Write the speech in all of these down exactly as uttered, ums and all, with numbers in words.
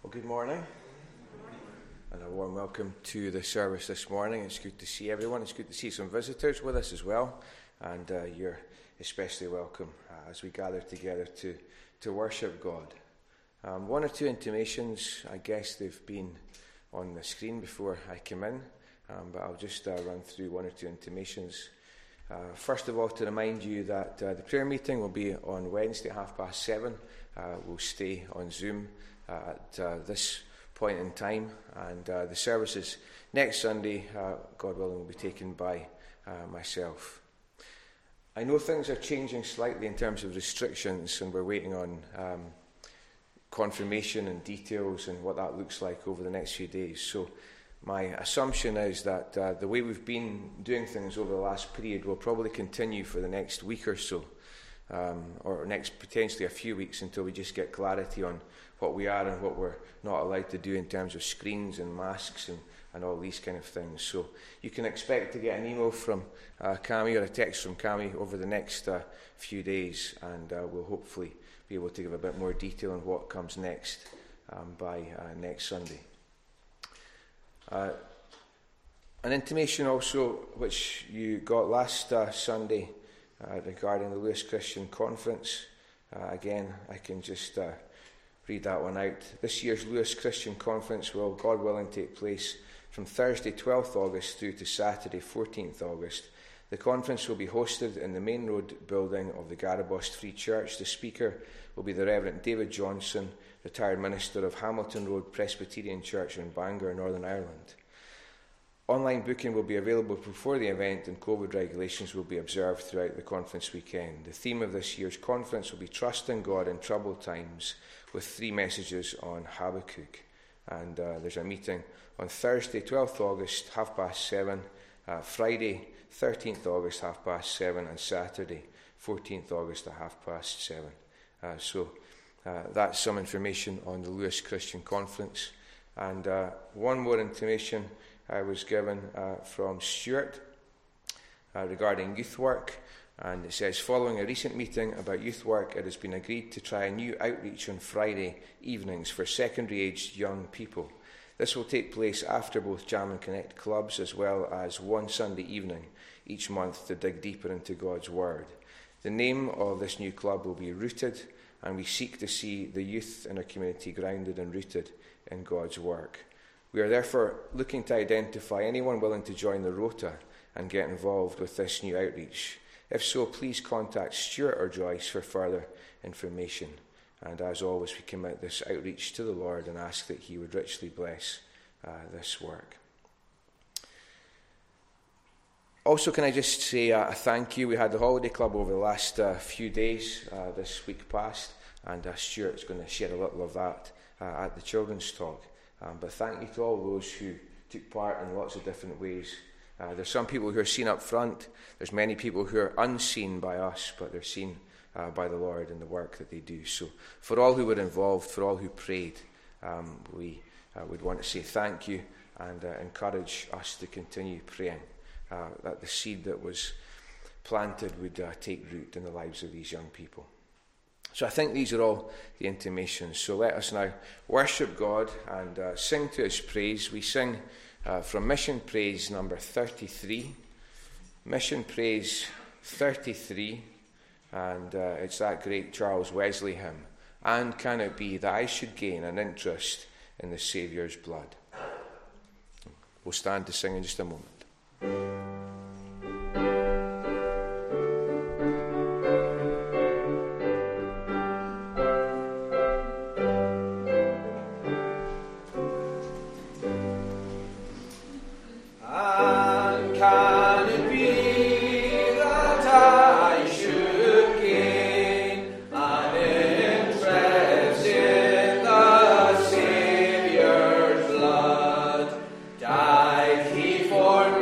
Well, good morning, and a warm welcome to the service this morning. It's good to see everyone. It's good to see some visitors with us as well, and uh, you're especially welcome uh, as we gather together to, to worship God. Um, one or two intimations, I guess they've been on the screen before I came in, um, but I'll just uh, run through one or two intimations. Uh, first of all, to remind you that uh, the prayer meeting will be on Wednesday at half past seven. Uh, we'll stay on Zoom uh, at uh, this point in time, and uh, the services next Sunday, uh, God willing, will be taken by uh, myself. I know things are changing slightly in terms of restrictions, and we're waiting on um, confirmation and details and what that looks like over the next few days. So my assumption is that uh, the way we've been doing things over the last period will probably continue for the next week or so, um, or next potentially a few weeks, until we just get clarity on what we are and what we're not allowed to do in terms of screens and masks and, and all these kind of things. So you can expect to get an email from uh, Cami or a text from Cami over the next uh, few days, and uh, we'll hopefully be able to give a bit more detail on what comes next um, by uh, next Sunday. Uh, an intimation also which you got last uh, Sunday uh, regarding the Lewis Christian Conference. Uh, again, I can just uh, read that one out. This year's Lewis Christian Conference will, God willing, take place from Thursday twelfth August through to Saturday fourteenth August. The conference will be hosted in the Main Road building of the Garbost Free Church. The speaker will be the Reverend David Johnson, retired minister of Hamilton Road Presbyterian Church in Bangor, Northern Ireland. Online booking will be available before the event, and COVID regulations will be observed throughout the conference weekend. The theme of this year's conference will be Trusting God in Troubled Times, with three messages on Habakkuk. And uh, there's a meeting on Thursday, twelfth August, half past seven, uh, Friday, thirteenth August, half past seven, and Saturday, fourteenth August, at half past seven. Uh, so uh, that's some information on the Lewis Christian Conference. And uh, one more intimation I was given uh, from Stuart uh, regarding youth work. And it says, following a recent meeting about youth work, it has been agreed to try a new outreach on Friday evenings for secondary-aged young people. This will take place after both Jam and Connect clubs, as well as one Sunday evening each month to dig deeper into God's Word. The name of this new club will be Rooted, and we seek to see the youth in our community grounded and rooted in God's work. We are therefore looking to identify anyone willing to join the rota and get involved with this new outreach. If so, please contact Stuart or Joyce for further information. And as always, we commit this outreach to the Lord and ask that He would richly bless uh, this work. Also, can I just say uh, a thank you? We had the Holiday Club over the last uh, few days, uh, this week past, and uh, Stuart's going to share a little of that uh, at the children's talk. Um, but thank you to all those who took part in lots of different ways. Uh, there's some people who are seen up front. There's many people who are unseen by us, but they're seen uh, by the Lord in the work that they do. So for all who were involved, for all who prayed, um, we uh, would want to say thank you and uh, encourage us to continue praying uh, that the seed that was planted would uh, take root in the lives of these young people. So I think these are all the intimations. So let us now worship God and uh, sing to His praise. We sing uh, from Mission Praise number thirty-three. Mission Praise thirty-three. And uh, it's that great Charles Wesley hymn. And can it be that I should gain an interest in the Saviour's blood? We'll stand to sing in just a moment. For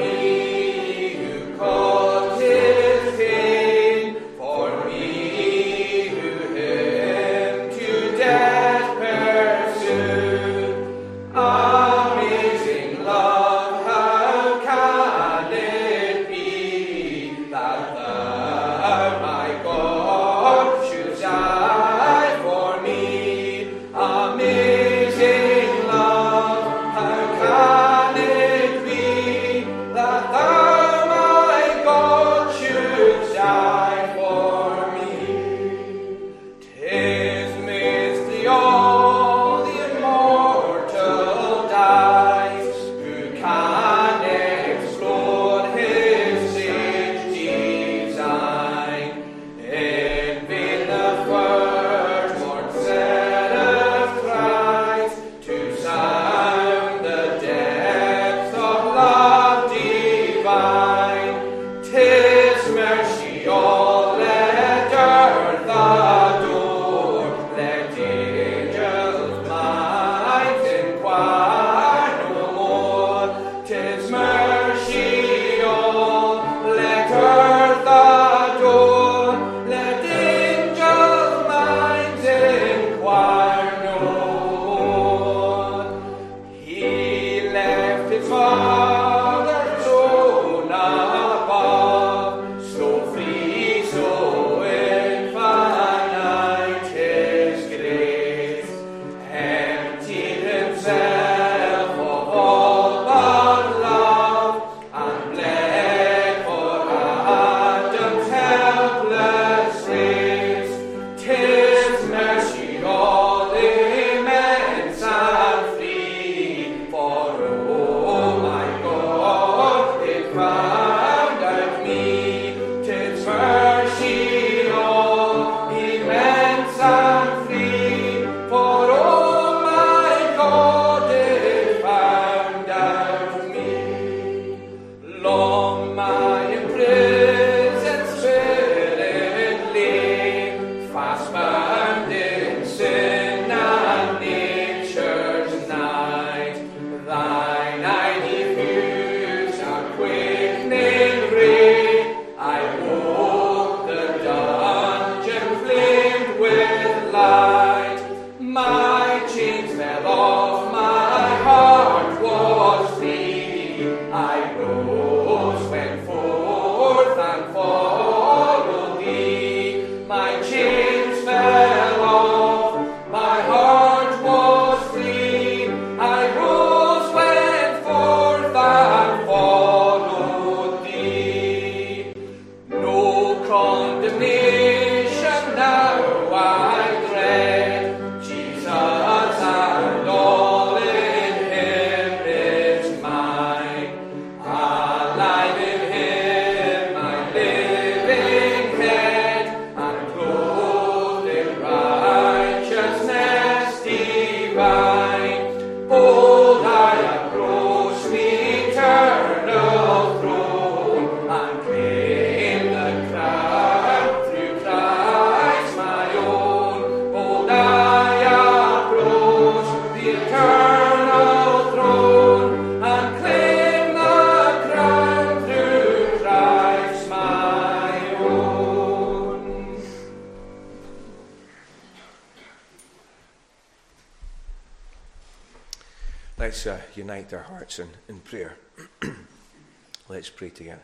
Let's uh, unite our hearts in, in prayer. Let's pray together.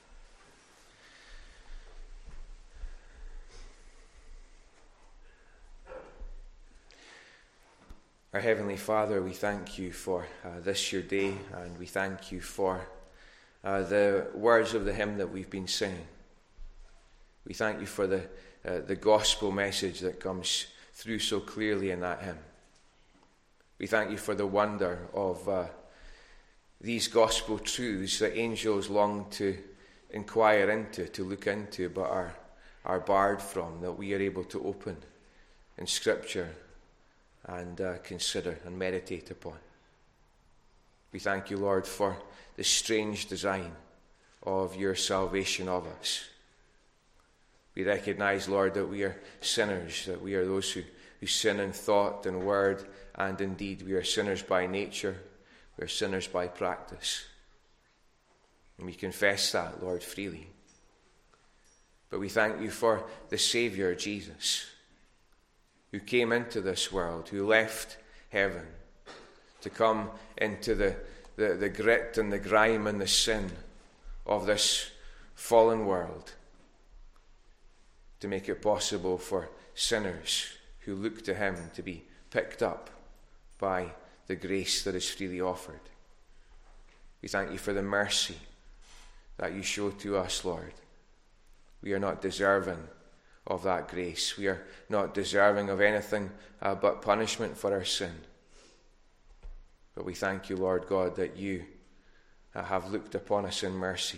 Our Heavenly Father, we thank you for uh, this your day, and we thank you for uh, the words of the hymn that we've been singing. We thank you for the, uh, the gospel message that comes through so clearly in that hymn. We thank you for the wonder of uh, these gospel truths that angels long to inquire into, to look into, but are, are barred from, that we are able to open in Scripture and uh, consider and meditate upon. We thank you, Lord, for the strange design of your salvation of us. We recognize, Lord, that we are sinners, that we are those who, who sin in thought and word and in deed. We are sinners by nature. We are sinners by practice. And we confess that, Lord, freely. But we thank you for the Saviour, Jesus, who came into this world, who left heaven to come into the, the, the grit and the grime and the sin of this fallen world, to make it possible for sinners who look to him to be picked up by the grace that is freely offered. We thank you for the mercy that you show to us, Lord. We are not deserving of that grace. We are not deserving of anything uh, but punishment for our sin. But we thank you, Lord God, that you uh, have looked upon us in mercy.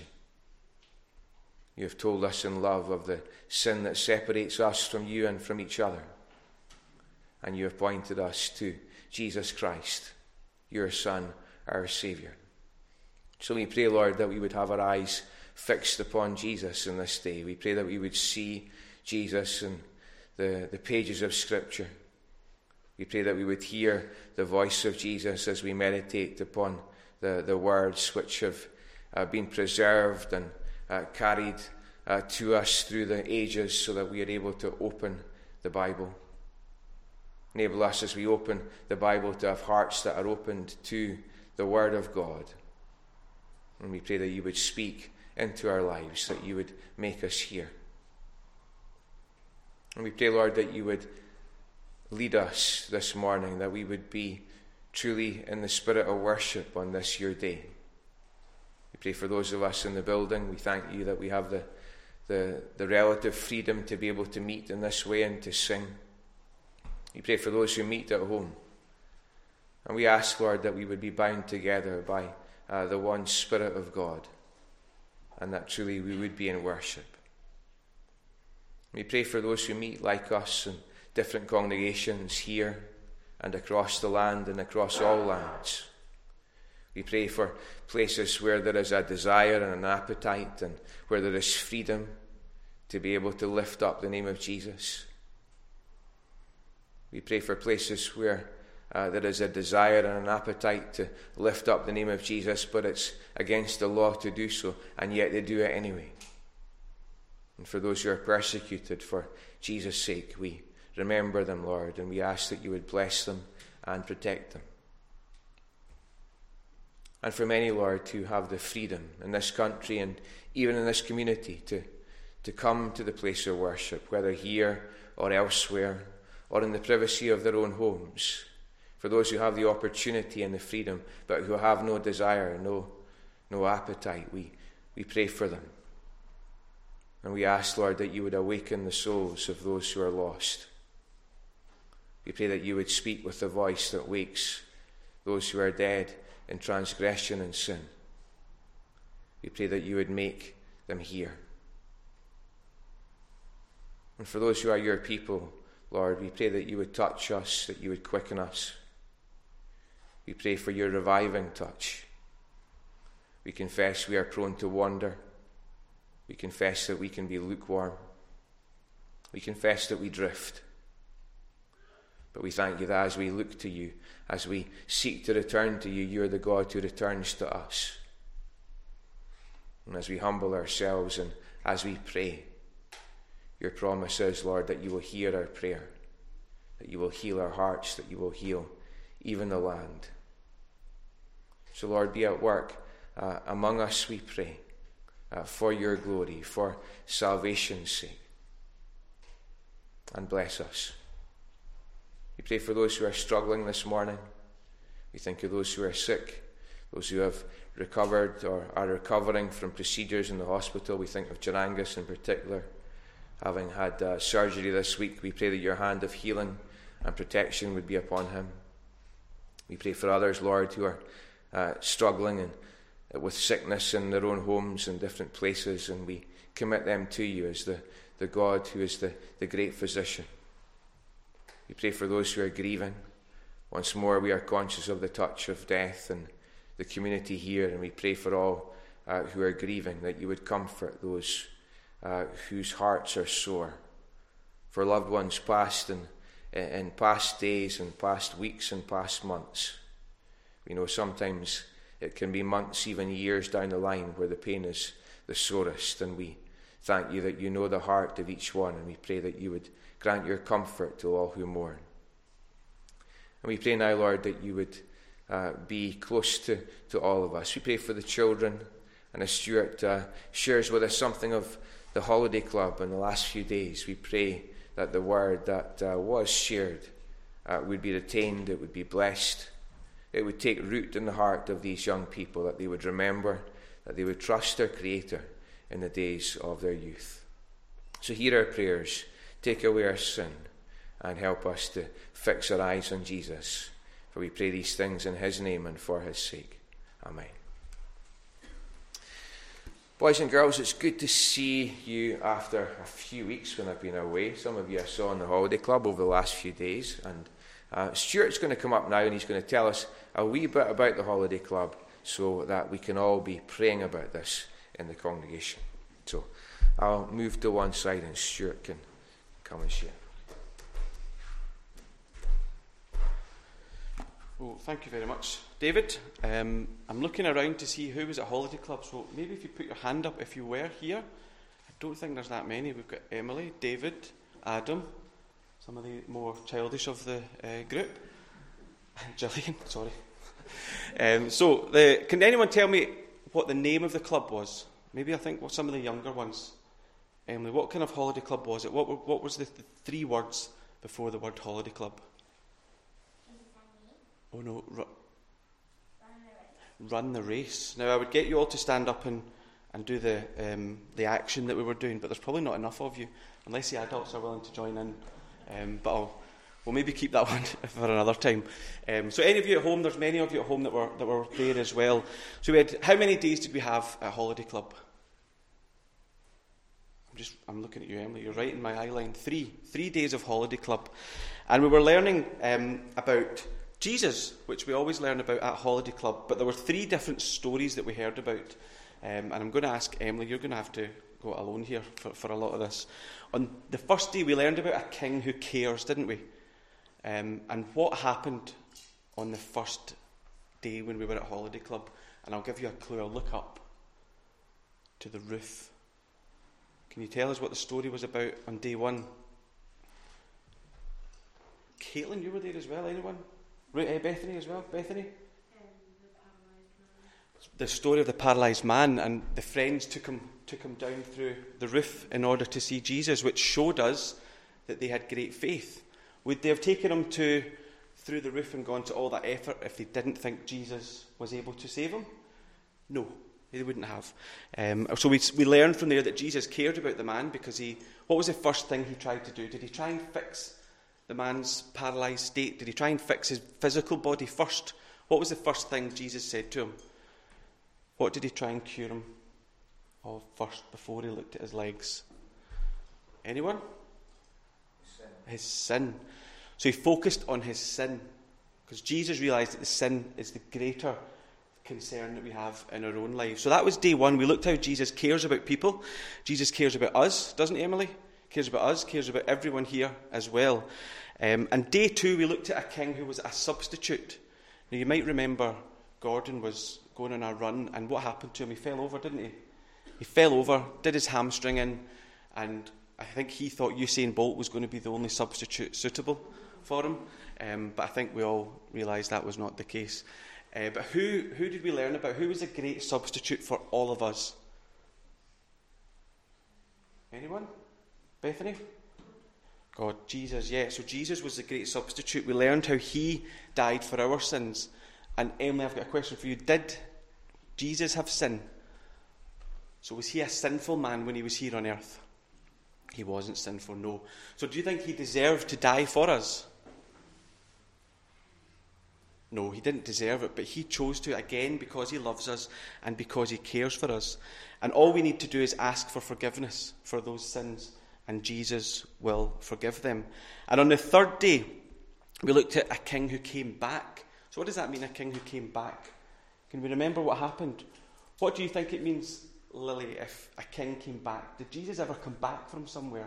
You have told us in love of the sin that separates us from you and from each other. And you have pointed us to Jesus Christ, your Son, our Saviour. So we pray, Lord, that we would have our eyes fixed upon Jesus in this day. We pray that we would see Jesus in the, the pages of Scripture. We pray that we would hear the voice of Jesus as we meditate upon the, the words which have uh, been preserved and uh, carried uh, to us through the ages, so that we are able to open the Bible. Enable us as we open the Bible to have hearts that are opened to the Word of God. And we pray that you would speak into our lives, that you would make us hear. And we pray, Lord, that you would lead us this morning, that we would be truly in the spirit of worship on this your day. We pray for those of us in the building. We thank you that we have the, the, the relative freedom to be able to meet in this way and to sing. We pray for those who meet at home. And we ask, Lord, that we would be bound together by uh, the one Spirit of God, and that truly we would be in worship. We pray for those who meet like us in different congregations here and across the land and across all lands. We pray for places where there is a desire and an appetite, and where there is freedom to be able to lift up the name of Jesus. We pray for places where uh, there is a desire and an appetite to lift up the name of Jesus, but it's against the law to do so, and yet they do it anyway. And for those who are persecuted for Jesus' sake, we remember them, Lord, and we ask that you would bless them and protect them. And for many, Lord, who have the freedom in this country and even in this community to, to come to the place of worship, whether here or elsewhere, or in the privacy of their own homes. For those who have the opportunity and the freedom, but who have no desire, no, no appetite, we, we pray for them. And we ask, Lord, that you would awaken the souls of those who are lost. We pray that you would speak with the voice that wakes those who are dead in transgression and sin. We pray that you would make them hear. And for those who are your people, Lord, we pray that you would touch us, that you would quicken us. We pray for your reviving touch. We confess we are prone to wander. We confess that we can be lukewarm. We confess that we drift. But we thank you that as we look to you, as we seek to return to you, you are the God who returns to us. And as we humble ourselves and as we pray, your promise is, Lord, that you will hear our prayer, that you will heal our hearts, that you will heal even the land. So, Lord, be at work uh, among us, we pray, uh, for your glory, for salvation's sake. And bless us. We pray for those who are struggling this morning. We think of those who are sick, those who have recovered or are recovering from procedures in the hospital. We think of Jarangus in particular, having had uh, surgery this week. We pray that your hand of healing and protection would be upon him. We pray for others, Lord, who are uh, struggling and, uh, with sickness in their own homes and different places, and we commit them to you as the, the God who is the, the great physician. We pray for those who are grieving. Once more, we are conscious of the touch of death and the community here, and we pray for all uh, who are grieving, that you would comfort those uh, whose hearts are sore, for loved ones past and in past days and past weeks and past months. We know sometimes it can be months, even years down the line where the pain is the sorest, and we thank you that you know the heart of each one, and we pray that you would grant your comfort to all who mourn. And we pray now, Lord, that you would uh, be close to, to all of us. We pray for the children, and as Stuart uh, shares with us something of the Holiday Club in the last few days, we pray that the word that uh, was shared uh, would be retained, it would be blessed, it would take root in the heart of these young people, that they would remember, that they would trust their Creator in the days of their youth. So hear our prayers, take away our sin, and help us to fix our eyes on Jesus. For we pray these things in his name and for his sake. Amen. Boys and girls, it's good to see you after a few weeks when I've been away. Some of you I saw in the Holiday Club over the last few days. And uh, Stuart's going to come up now and he's going to tell us a wee bit about the Holiday Club so that we can all be praying about this in the congregation. So I'll move to one side and Stuart can come and share. Well, thank you very much, David. Um, I'm looking around to see who was at Holiday Club, so maybe if you put your hand up if you were here. I don't think there's that many. We've got Emily, David, Adam, some of the more childish of the uh, group. Gillian, sorry. um, so, the, can anyone tell me what the name of the club was? Maybe I think what some of the younger ones. Emily, what kind of holiday club was it? What, were, what was the, the three words before the word Holiday Club? Oh no, ru- run the race. Now I would get you all to stand up and, and do the um, the action that we were doing, but there's probably not enough of you, unless the adults are willing to join in. Um, but I'll, we'll maybe keep that one for another time. Um, so any of you at home, there's many of you at home that were that were there as well. So we had, how many days did we have at Holiday Club? I'm just I'm looking at you, Emily. You're right in my eye line. Three, three days of Holiday Club, and we were learning um, about Jesus, which we always learn about at Holiday Club, but there were three different stories that we heard about. Um, and I'm going to ask Emily, you're going to have to go alone here for, for a lot of this. On the first day, we learned about a king who cares, didn't we? Um, and what happened on the first day when we were at Holiday Club? And I'll give you a clue. I'll look up to the roof. Can you tell us what the story was about on day one? Caitlin, you were there as well, anyone? Uh, Bethany as well, Bethany? Um, the, the story of the paralysed man, and the friends took him took him down through the roof in order to see Jesus, which showed us that they had great faith. Would they have taken him to through the roof and gone to all that effort if they didn't think Jesus was able to save him? No, they wouldn't have. Um, so we we learned from there that Jesus cared about the man, because he. What was the first thing he tried to do? Did he try and fix the man's paralysed state? Did he try and fix his physical body first? What was the first thing Jesus said to him? What did he try and cure him of first before he looked at his legs? Anyone? Sin. His sin. So he focused on his sin, because Jesus realised that the sin is the greater concern that we have in our own lives. So that was day one. We looked how Jesus cares about people. Jesus cares about us, doesn't he, Emily? Cares about us, cares about everyone here as well. Um, and day two, we looked at a king who was a substitute. Now, you might remember Gordon was going on a run, and what happened to him? He fell over, didn't he? He fell over, did his hamstring in, and I think he thought Usain Bolt was going to be the only substitute suitable for him. Um, but I think we all realised that was not the case. Uh, but who, who did we learn about? Who was a great substitute for all of us? Anyone? Bethany? God, Jesus, yeah. So Jesus was the great substitute. We learned how he died for our sins. And Emily, I've got a question for you. Did Jesus have sin? So was he a sinful man when he was here on earth? He wasn't sinful, no. So do you think he deserved to die for us? No, he didn't deserve it, but he chose to, again, because he loves us and because he cares for us. And all we need to do is ask for forgiveness for those sins, and Jesus will forgive them. And on the third day, we looked at a king who came back. So what does that mean, a king who came back? Can we remember what happened? What do you think it means, Lily, if a king came back? Did Jesus ever come back from somewhere?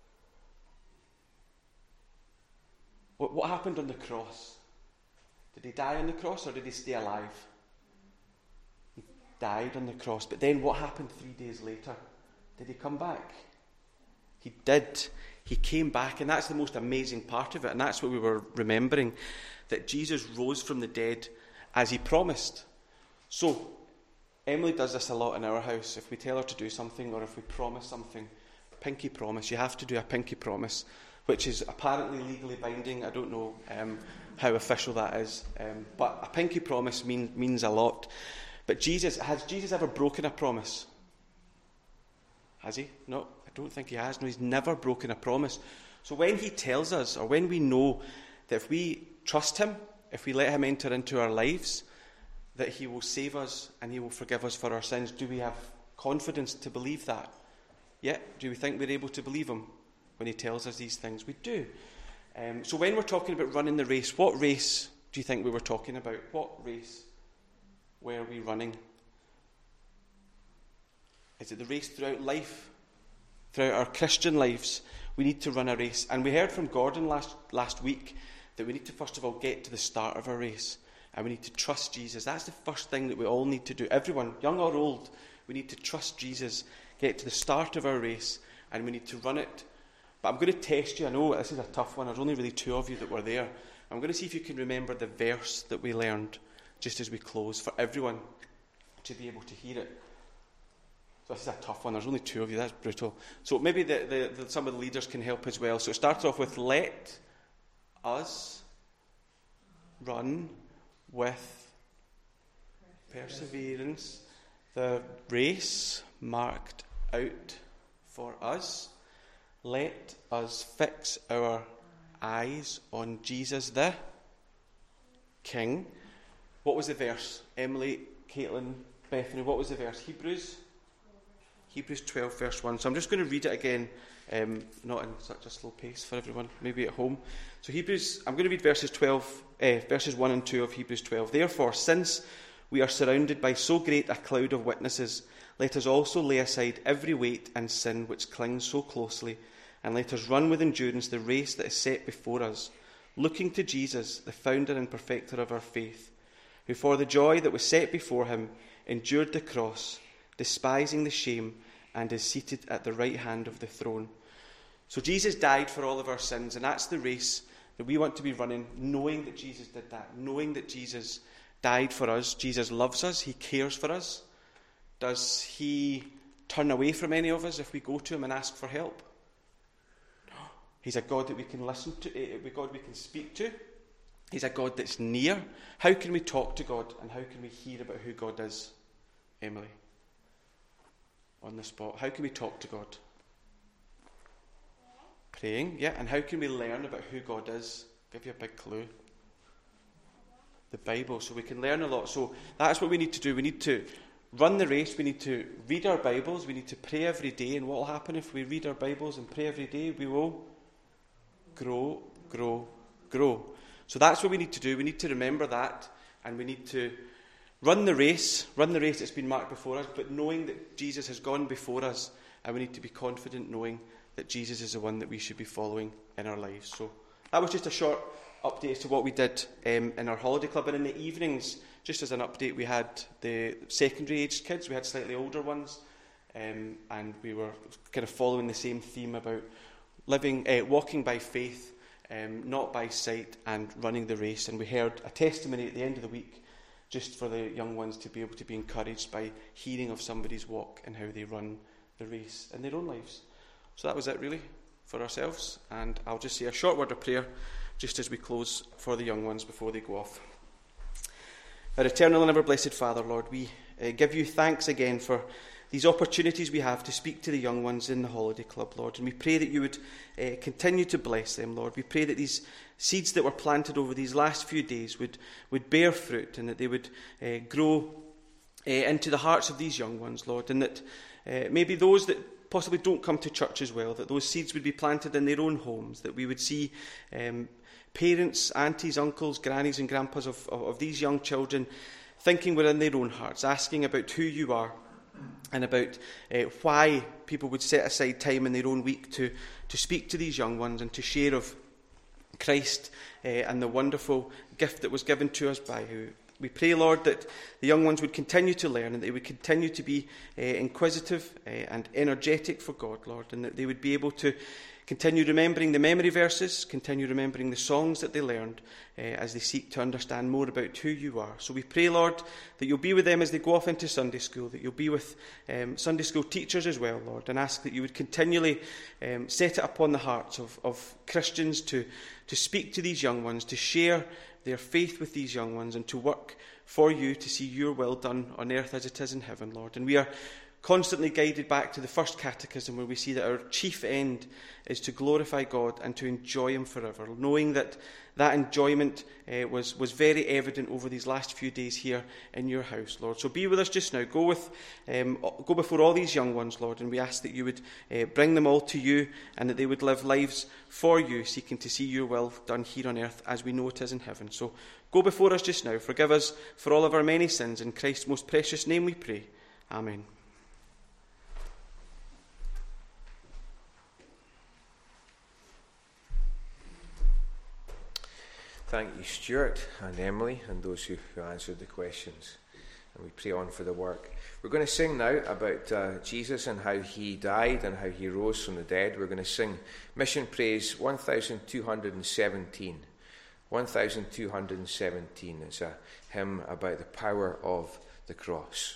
What, what happened on the cross? Did he die on the cross or did he stay alive? He died on the cross. But then what happened three days later? Did he come back? He did. He came back, and that's the most amazing part of it. And that's what we were remembering, that Jesus rose from the dead as he promised. So, Emily does this a lot in our house. If we tell her to do something or if we promise something, pinky promise, you have to do a pinky promise, which is apparently legally binding. I don't know um, how official that is. Um, but a pinky promise mean, means a lot. But Jesus, has Jesus ever broken a promise? Has he? No, I don't think he has. No, he's never broken a promise. So when he tells us, or when we know that if we trust him, if we let him enter into our lives, that he will save us and he will forgive us for our sins, do we have confidence to believe that? Yeah? Do we think we're able to believe him when he tells us these things? We do. Um, so when we're talking about running the race, what race do you think we were talking about? What race were we running? Is it the race throughout life? Throughout our Christian lives, we need to run a race. And we heard from Gordon last, last week that we need to first of all get to the start of our race. And we need to trust Jesus. That's the first thing that we all need to do. Everyone, young or old, we need to trust Jesus, get to the start of our race, and we need to run it. But I'm going to test you. I know this is a tough one. There's only really two of you that were there. I'm going to see if you can remember the verse that we learned just as we close, for everyone to be able to hear it. So this is a tough one. There's only two of you. That's brutal. So maybe the, the, the, some of the leaders can help as well. So it starts off with, let us run with perseverance the race marked out for us. Let us fix our eyes on Jesus the King. What was the verse? Emily, Caitlin, Bethany, what was the verse? Hebrews? Hebrews twelve, verse one. So I'm just going to read it again, um, not in such a slow pace for everyone, maybe at home. So Hebrews, I'm going to read verses twelve, uh, verses one and two of Hebrews twelve. Therefore, since we are surrounded by so great a cloud of witnesses, let us also lay aside every weight and sin which clings so closely, and let us run with endurance the race that is set before us, looking to Jesus, the founder and perfecter of our faith, who for the joy that was set before him endured the cross, despising the shame, and is seated at the right hand of the throne. So Jesus died for all of our sins, and that's the race that we want to be running, knowing that Jesus did that, knowing that Jesus died for us. Jesus loves us, he cares for us. Does he turn away from any of us if we go to him and ask for help? He's a God that we can listen to, a God we can speak to. He's a God that's near. How can we talk to God, and how can we hear about who God is? Emily, on the spot. How can we talk to God? Praying, yeah. And how can we learn about who God is? I'll give you a big clue. The Bible. So we can learn a lot. So that's what we need to do. We need to run the race. We need to read our Bibles. We need to pray every day. And what will happen if we read our Bibles and pray every day? We will grow, grow, grow. So that's what we need to do. We need to remember that, and we need to run the race, run the race that's been marked before us, but knowing that Jesus has gone before us, and we need to be confident knowing that Jesus is the one that we should be following in our lives. So that was just a short update as to what we did um, in our holiday club. And in the evenings, just as an update, we had the secondary aged kids, we had slightly older ones, um, and we were kind of following the same theme about living, uh, walking by faith, um, not by sight, and running the race. And we heard a testimony at the end of the week just for the young ones to be able to be encouraged by hearing of somebody's walk and how they run the race in their own lives. So that was it really for ourselves, and I'll just say a short word of prayer just as we close for the young ones before they go off. Our eternal and ever-blessed Father, Lord, we uh, give you thanks again for these opportunities we have to speak to the young ones in the Holiday Club, Lord. And we pray that you would uh, continue to bless them, Lord. We pray that these seeds that were planted over these last few days would, would bear fruit, and that they would uh, grow uh, into the hearts of these young ones, Lord. And that uh, maybe those that possibly don't come to church as well, that those seeds would be planted in their own homes, that we would see um, parents, aunties, uncles, grannies and grandpas of, of, of these young children thinking within their own hearts, asking about who you are, and about uh, why people would set aside time in their own week to, to speak to these young ones and to share of Christ uh, and the wonderful gift that was given to us by who. We pray, Lord, that the young ones would continue to learn, and they would continue to be uh, inquisitive uh, and energetic for God, Lord, and that they would be able to continue remembering the memory verses, continue remembering the songs that they learned uh, as they seek to understand more about who you are. So we pray, Lord, that you'll be with them as they go off into Sunday school, that you'll be with um, Sunday school teachers as well, Lord, and ask that you would continually um, set it upon the hearts of, of Christians to, to speak to these young ones, to share their faith with these young ones, and to work for you to see your will done on earth as it is in heaven, Lord. And we are constantly guided back to the first catechism, where we see that our chief end is to glorify God and to enjoy him forever, knowing that that enjoyment uh, was, was very evident over these last few days here in your house, Lord. So be with us just now. Go with, um, go before all these young ones, Lord, and we ask that you would uh, bring them all to you, and that they would live lives for you, seeking to see your will done here on earth as we know it is in heaven. So go before us just now. Forgive us for all of our many sins. In Christ's most precious name we pray. Amen. Thank you, Stuart and Emily, and those who, who answered the questions. And we pray on for the work. We're going to sing now about uh, Jesus and how he died and how he rose from the dead. We're going to sing Mission Praise one thousand two hundred seventeen. one thousand two hundred seventeen. It's a hymn about the power of the cross.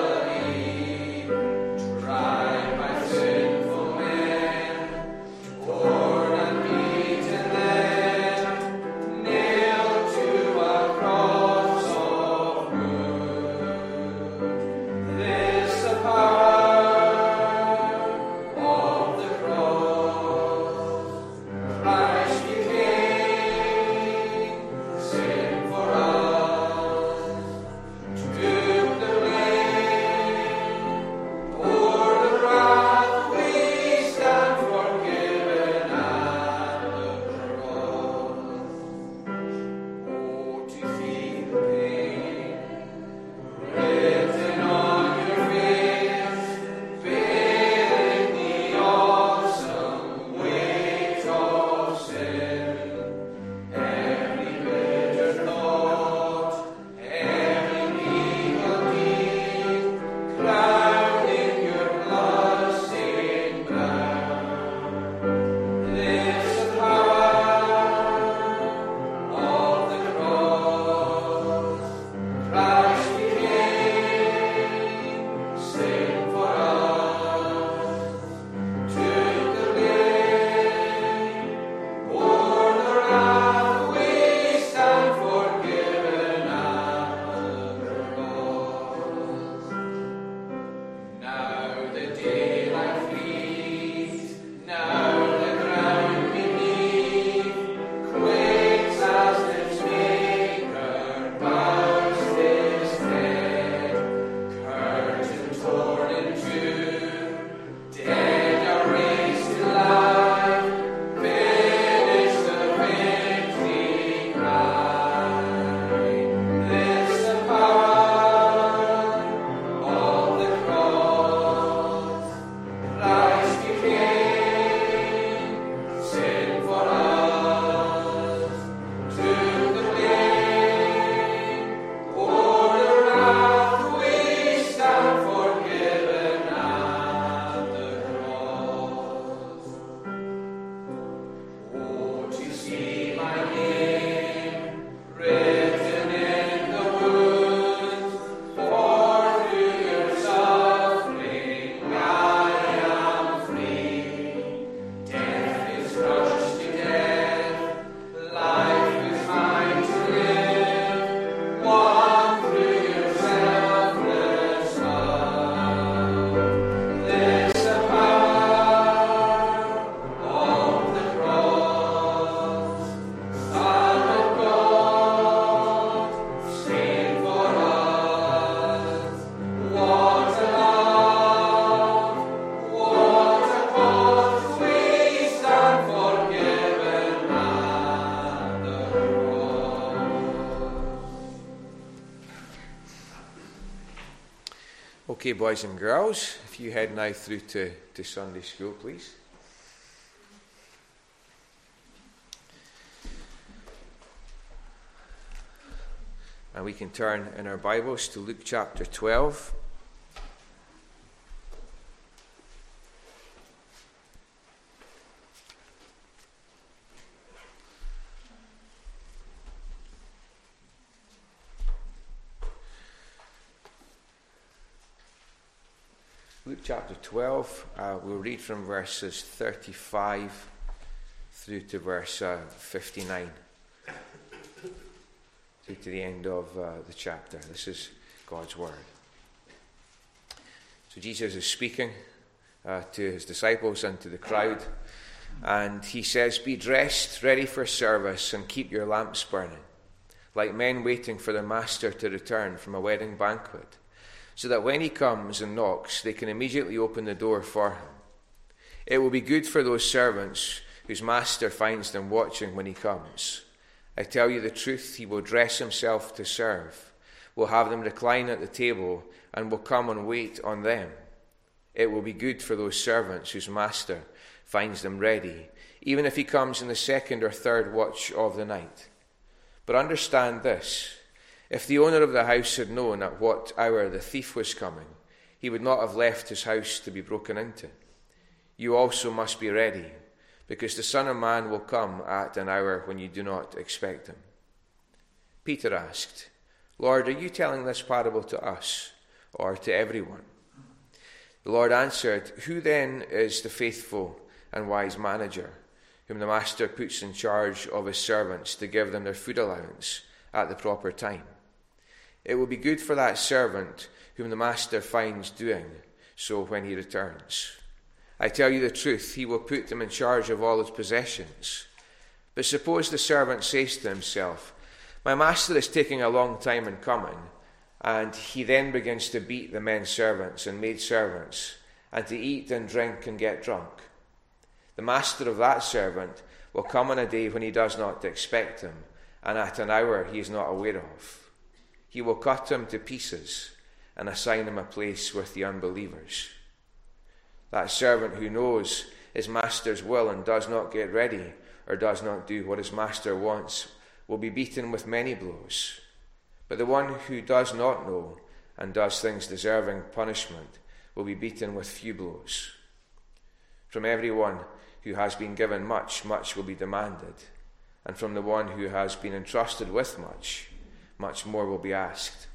Try my sinful man. Okay, boys and girls, if you head now through to, to Sunday school, please. And we can turn in our Bibles to Luke chapter twelve. Luke chapter twelve, uh, we'll read from verses thirty-five through to verse uh, fifty-nine, through to the end of uh, the chapter. This is God's word. So Jesus is speaking uh, to his disciples and to the crowd, and he says, "Be dressed, ready for service, and keep your lamps burning, like men waiting for their master to return from a wedding banquet, so that when he comes and knocks, they can immediately open the door for him. It will be good for those servants whose master finds them watching when he comes. I tell you the truth, he will dress himself to serve, will have them recline at the table, and will come and wait on them. It will be good for those servants whose master finds them ready, even if he comes in the second or third watch of the night. But understand this, if the owner of the house had known at what hour the thief was coming, he would not have left his house to be broken into. You also must be ready, because the Son of Man will come at an hour when you do not expect him." Peter asked, "Lord, are you telling this parable to us or to everyone?" The Lord answered, "Who then is the faithful and wise manager, whom the master puts in charge of his servants to give them their food allowance at the proper time? It will be good for that servant whom the master finds doing so when he returns. I tell you the truth, he will put them in charge of all his possessions. But suppose the servant says to himself, 'My master is taking a long time in coming,' and he then begins to beat the men servants and maid servants, and to eat and drink and get drunk. The master of that servant will come on a day when he does not expect him, and at an hour he is not aware of. He will cut him to pieces and assign him a place with the unbelievers. That servant who knows his master's will and does not get ready or does not do what his master wants will be beaten with many blows. But the one who does not know and does things deserving punishment will be beaten with few blows. From everyone who has been given much, much will be demanded, and from the one who has been entrusted with much, much more will be asked.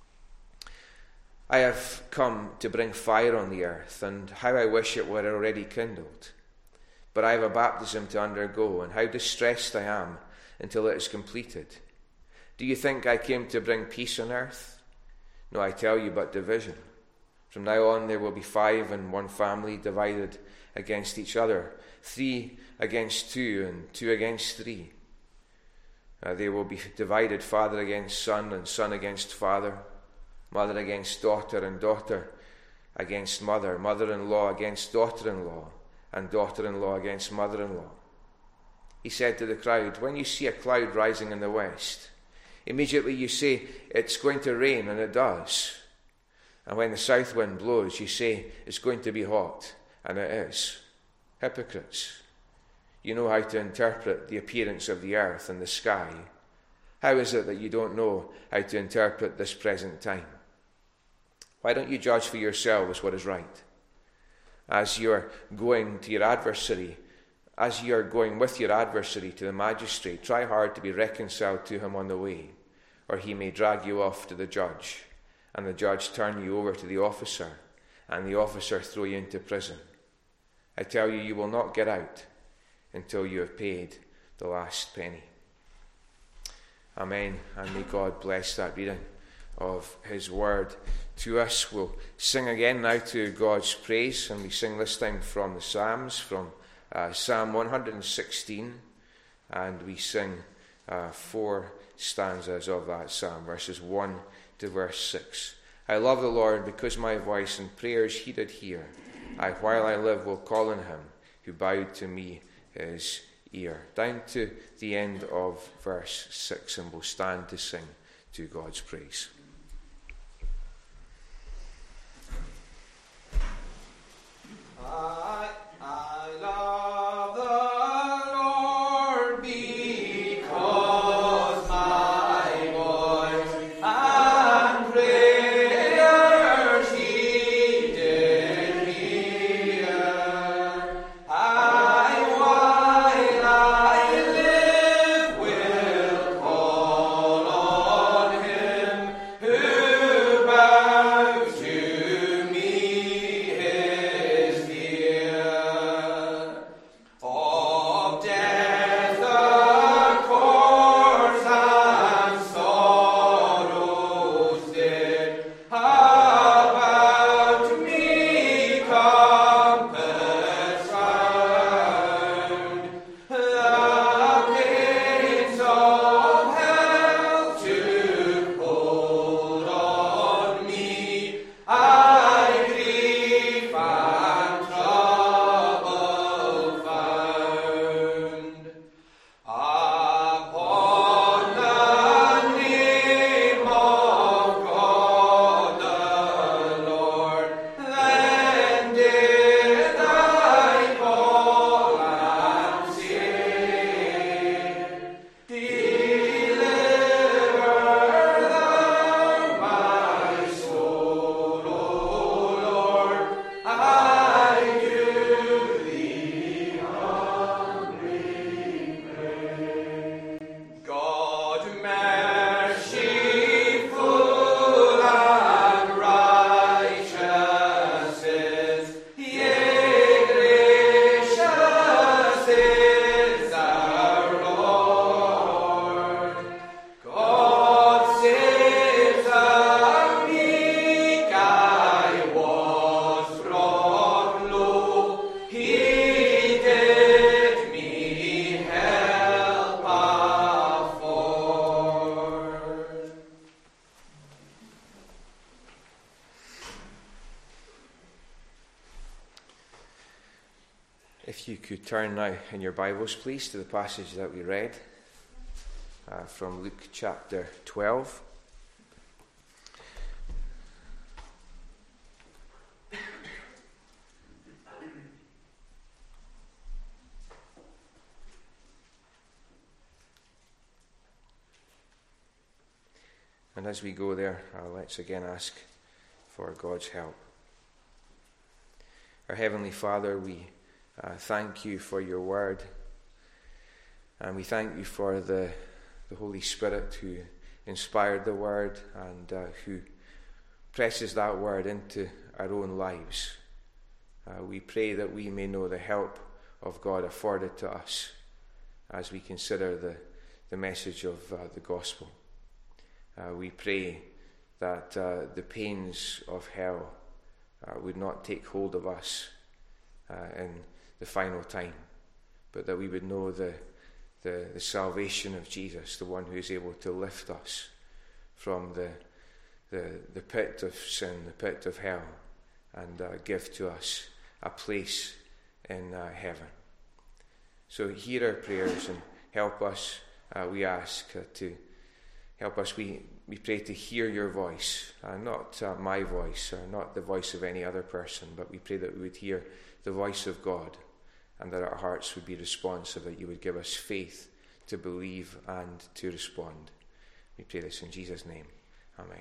I have come to bring fire on the earth, and how I wish it were already kindled. But I have a baptism to undergo, and how distressed I am until it is completed. Do you think I came to bring peace on earth? No, I tell you, but division. From now on there will be five in one family divided against each other, three against two, and two against three. Uh, they will be divided, father against son, and son against father, mother against daughter, and daughter against mother, mother-in-law against daughter-in-law, and daughter-in-law against mother-in-law." He said to the crowd, "When you see a cloud rising in the west, immediately you say, 'It's going to rain,' and it does. And when the south wind blows, you say, 'It's going to be hot,' and it is. Hypocrites! You know how to interpret the appearance of the earth and the sky. How is it that you don't know how to interpret this present time? Why don't you judge for yourselves what is right? As you are going to your adversary, as you are going with your adversary to the magistrate, try hard to be reconciled to him on the way, or he may drag you off to the judge, and the judge turn you over to the officer, and the officer throw you into prison. I tell you, you will not get out until you have paid the last penny." Amen. And may God bless that reading of his word to us. We'll sing again now to God's praise, and we sing this time from the Psalms, from uh, Psalm one hundred sixteen, and we sing uh, four stanzas of that psalm, verses one to verse six. "I love the Lord because my voice and prayers he did hear. I, while I live, will call on him who bowed to me his ear." Down to the end of verse six, and we'll stand to sing to God's praise. If you could turn now in your Bibles, please, to the passage that we read uh, from Luke chapter twelve. And as we go there, uh, let's again ask for God's help. Our Heavenly Father, we Uh, thank you for your word, and we thank you for the, the Holy Spirit who inspired the word and uh, who presses that word into our own lives. Uh, we pray that we may know the help of God afforded to us as we consider the, the message of uh, the gospel. Uh, we pray that uh, the pains of hell uh, would not take hold of us uh, in the final time, but that we would know the, the the salvation of Jesus, the one who is able to lift us from the the, the pit of sin, the pit of hell, and uh, give to us a place in uh, heaven. So hear our prayers and help us, uh, we ask, uh, to help us, we, we pray to hear your voice, uh, not uh, my voice, or not the voice of any other person, but we pray that we would hear the voice of God, and that our hearts would be responsive, that you would give us faith to believe and to respond. We pray this in Jesus' name. Amen.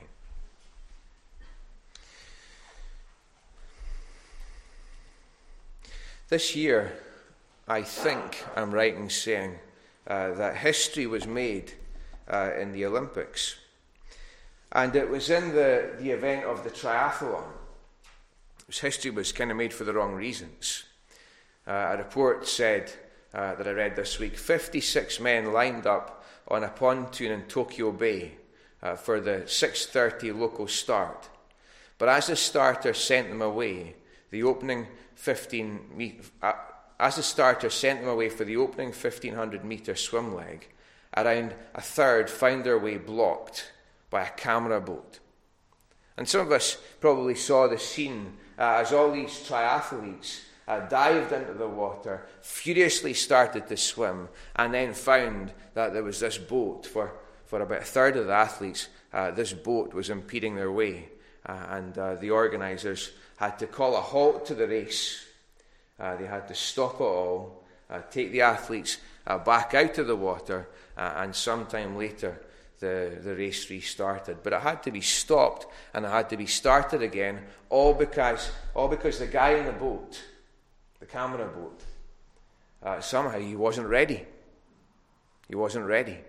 This year, I think I'm right in saying uh, that history was made uh, in the Olympics. And it was in the, the event of the triathlon. History was kind of made for the wrong reasons. Uh, a report said, uh, that I read this week, fifty-six men lined up on a pontoon in Tokyo Bay uh, for the six thirty local start. But as the starter sent them away, the opening fifteen me- uh, as the starter sent them away for the opening fifteen hundred metre swim leg, around a third found their way blocked by a camera boat. And some of us probably saw the scene uh, as all these triathletes Uh, dived into the water, furiously started to swim, and then found that there was this boat. For, for about a third of the athletes, uh, this boat was impeding their way. Uh, and uh, the organisers had to call a halt to the race. Uh, they had to stop it all, uh, take the athletes uh, back out of the water, uh, and sometime later the, the race restarted. But it had to be stopped, and it had to be started again, all because, all because the guy in the boat, the camera boat, uh, somehow he wasn't ready. He wasn't ready.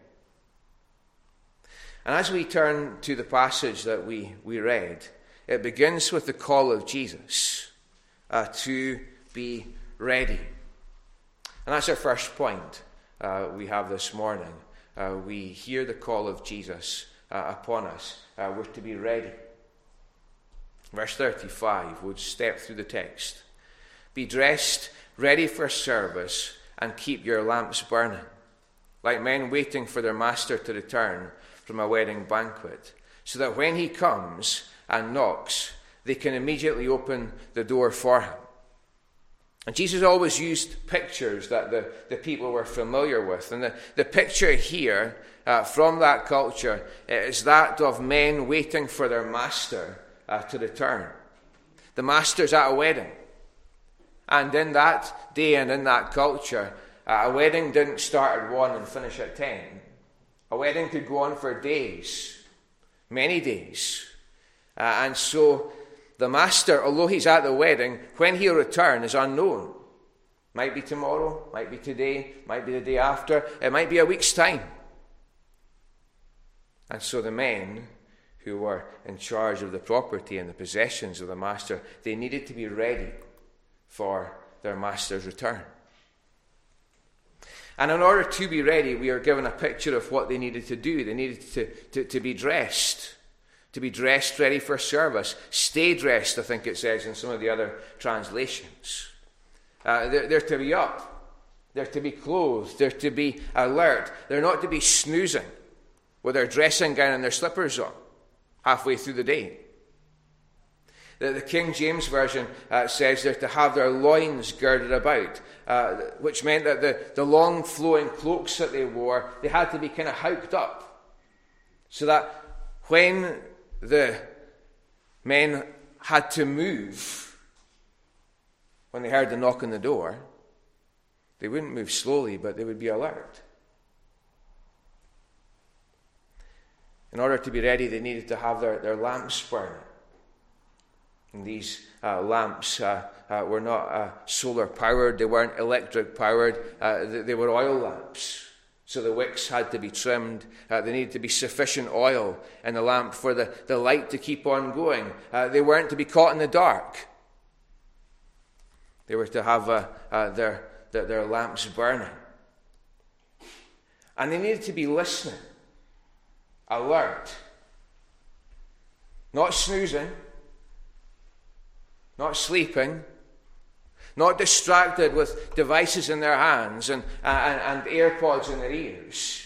And as we turn to the passage that we, we read, it begins with the call of Jesus uh, to be ready. And that's our first point uh, we have this morning. Uh, we hear the call of Jesus uh, upon us. Uh, we're to be ready. Verse thirty-five, we'll step through the text. Be dressed, ready for service, and keep your lamps burning, like men waiting for their master to return from a wedding banquet, so that when he comes and knocks, they can immediately open the door for him. And Jesus always used pictures that the, the people were familiar with. And the, the picture here uh, from that culture is that of men waiting for their master uh, to return. The master's at a wedding. And in that day and in that culture, uh, a wedding didn't start at one and finish at ten. A wedding could go on for days, many days. Uh, and so the master, although he's at the wedding, when he'll return is unknown. Might be tomorrow, might be today, might be the day after, it might be a week's time. And so the men who were in charge of the property and the possessions of the master, they needed to be ready for their master's return. And in order to be ready, we are given a picture of what they needed to do. They needed to, to, to be dressed, to be dressed ready for service. Stay dressed, I think it says in some of the other translations. Uh, they're, they're to be up. They're to be clothed. They're to be alert. They're not to be snoozing with their dressing gown and their slippers on halfway through the day. The, the King James Version uh, says they're to have their loins girded about, uh, which meant that the, the long flowing cloaks that they wore, they had to be kind of houked up, so that when the men had to move, when they heard the knock on the door, they wouldn't move slowly, but they would be alert. In order to be ready, they needed to have their, their lamps burning. And these uh, lamps uh, uh, were not uh, solar powered, they weren't electric powered, uh, they, they were oil lamps. So the wicks had to be trimmed. Uh, there needed to be sufficient oil in the lamp for the, the light to keep on going. Uh, they weren't to be caught in the dark. They were to have uh, uh, their, their, their lamps burning. And they needed to be listening, alert, not snoozing, not sleeping, not distracted with devices in their hands and, and, and AirPods in their ears.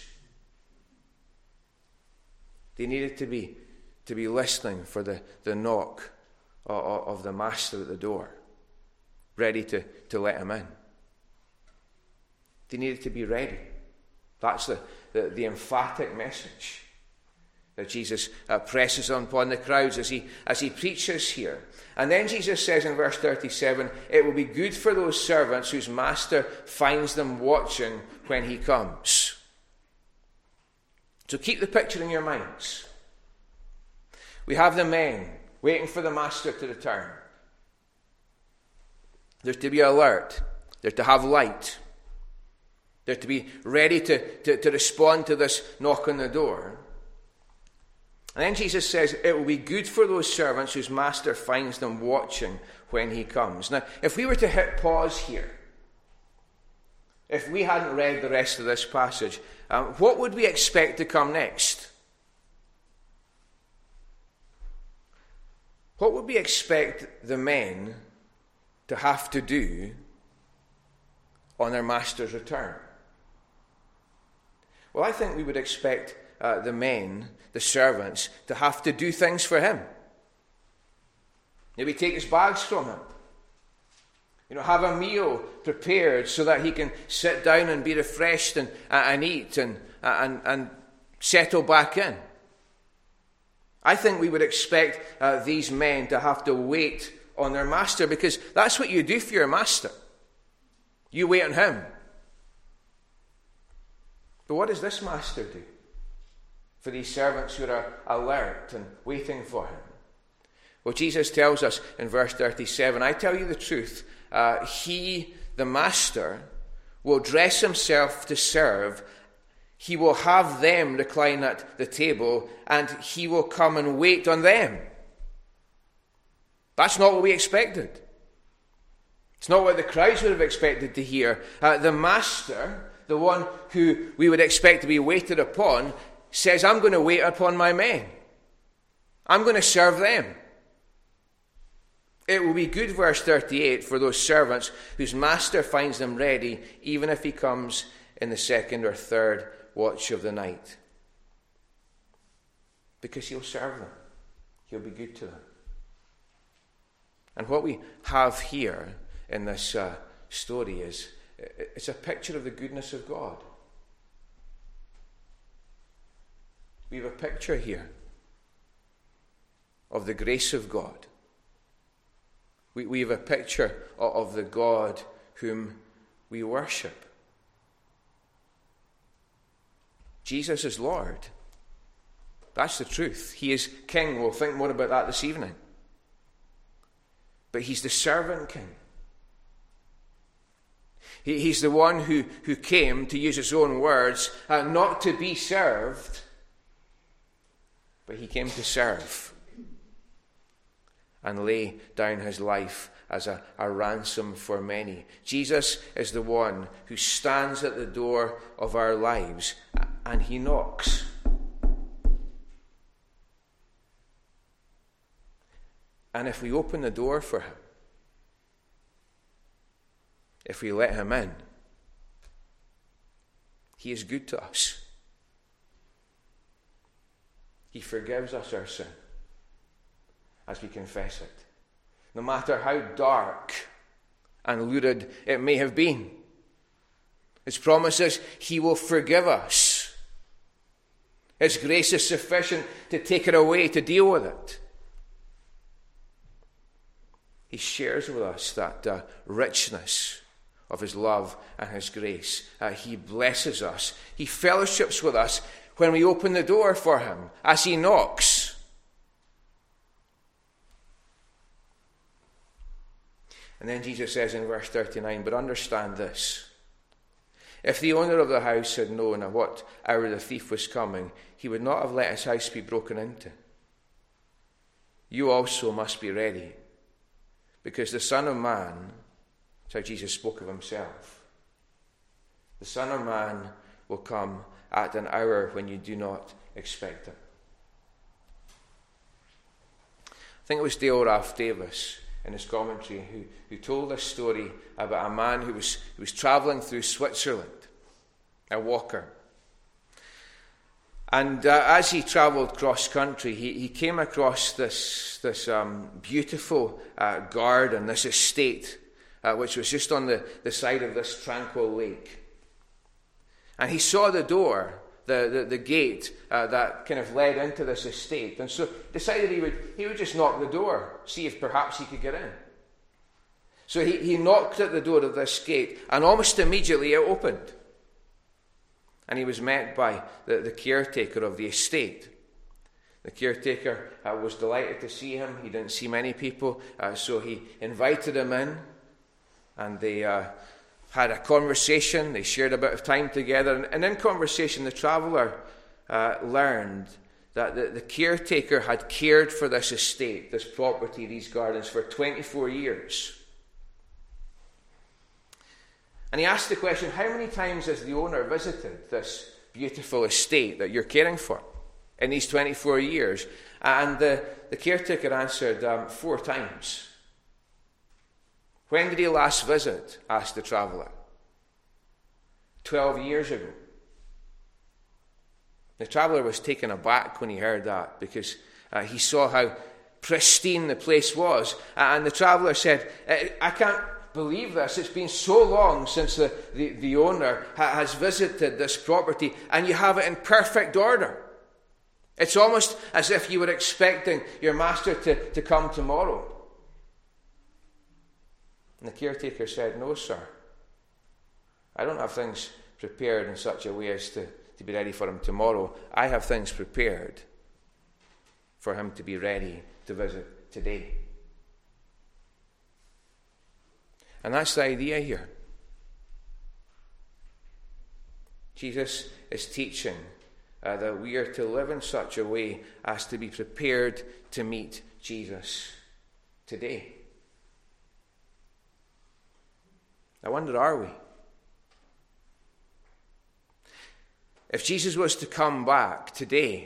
They needed to be, to be listening for the, the knock of, of the master at the door, ready to, to let him in. They needed to be ready. That's the, the, the emphatic message that Jesus uh, presses on upon the crowds as he, as he preaches here. And then Jesus says in verse thirty-seven, it will be good for those servants whose master finds them watching when he comes. So keep the picture in your minds. We have the men waiting for the master to return. They're to be alert. They're to have light. They're to be ready to, to, to respond to this knock on the door. And then Jesus says, it will be good for those servants whose master finds them watching when he comes. Now, if we were to hit pause here, if we hadn't read the rest of this passage, um, what would we expect to come next? What would we expect the men to have to do on their master's return? Well, I think we would expect uh, the men, the servants, to have to do things for him. Maybe take his bags from him. You know, have a meal prepared so that he can sit down and be refreshed and, uh, and eat and, uh, and, and settle back in. I think we would expect uh, these men to have to wait on their master, because that's what you do for your master. You wait on him. But what does this master do for these servants who are alert and waiting for him? Well, Jesus tells us in verse thirty-seven, I tell you the truth, uh, he, the master, will dress himself to serve. He will have them recline at the table, and he will come and wait on them. That's not what we expected. It's not what the crowds would have expected to hear. Uh, the master, the one who we would expect to be waited upon, says, I'm going to wait upon my men. I'm going to serve them. It will be good, verse thirty-eight, for those servants whose master finds them ready, even if he comes in the second or third watch of the night. Because he'll serve them. He'll be good to them. And what we have here in this uh, story is, it's a picture of the goodness of God. We have a picture here of the grace of God. We, we have a picture of, of the God whom we worship. Jesus is Lord. That's the truth. He is King. We'll think more about that this evening. But he's the servant king. He, he's the one who, who came, to use his own words, uh, not to be served, but he came to serve and lay down his life as a, a ransom for many. Jesus is the one who stands at the door of our lives, and he knocks. And if we open the door for him, if we let him in, he is good to us. He forgives us our sin as we confess it. no matter how dark and lurid it may have been. His promise is he will forgive us. His grace is sufficient to take it away, to deal with it. He shares with us that uh, richness of his love and his grace. Uh, he blesses us. He fellowships with us when we open the door for him, as he knocks. And then Jesus says in verse thirty-nine, but understand this. If the owner of the house had known at what hour the thief was coming, he would not have let his house be broken into. You also must be ready, because the Son of Man, that's how Jesus spoke of himself, the Son of Man will come at an hour when you do not expect it. I think it was Dale Ralph Davis in his commentary who, who told this story about a man who was, who was travelling through Switzerland, a walker. And uh, as he travelled cross-country, he, he came across this, this um, beautiful uh, garden, this estate, uh, which was just on the, the side of this tranquil lake. And he saw the door, the, the, the gate uh, that kind of led into this estate. And so decided he would, he would just knock the door, see if perhaps he could get in. So he, he knocked at the door of this gate, and almost immediately it opened. And he was met by the, the caretaker of the estate. The caretaker uh, was delighted to see him. He didn't see many people, uh, so he invited him in, and they uh, had a conversation. They shared a bit of time together, and, and in conversation, the traveller uh, learned that the, the caretaker had cared for this estate, this property, these gardens, for twenty-four years. And he asked the question, how many times has the owner visited this beautiful estate that you're caring for in these twenty-four years? And the, the caretaker answered, um, four times. When did he last visit? Asked the traveller. Twelve years ago. The traveller was taken aback when he heard that, because uh, he saw how pristine the place was. And the traveller said, I can't believe this. It's been so long since the, the, the owner ha- has visited this property, and you have it in perfect order. It's almost as if you were expecting your master to, to come tomorrow. And the caretaker said, no, sir. I don't have things prepared in such a way as to, to be ready for him tomorrow. I have things prepared for him to be ready to visit today. And that's the idea here. Jesus is teaching uh, that we are to live in such a way as to be prepared to meet Jesus today. I wonder, are we? If Jesus was to come back today,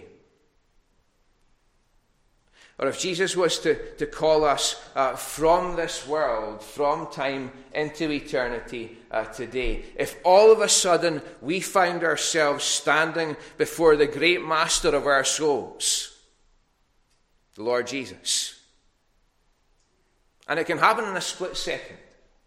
or if Jesus was to, to call us uh, from this world, from time into eternity uh, today, if all of a sudden we found ourselves standing before the great master of our souls, the Lord Jesus, and it can happen in a split second.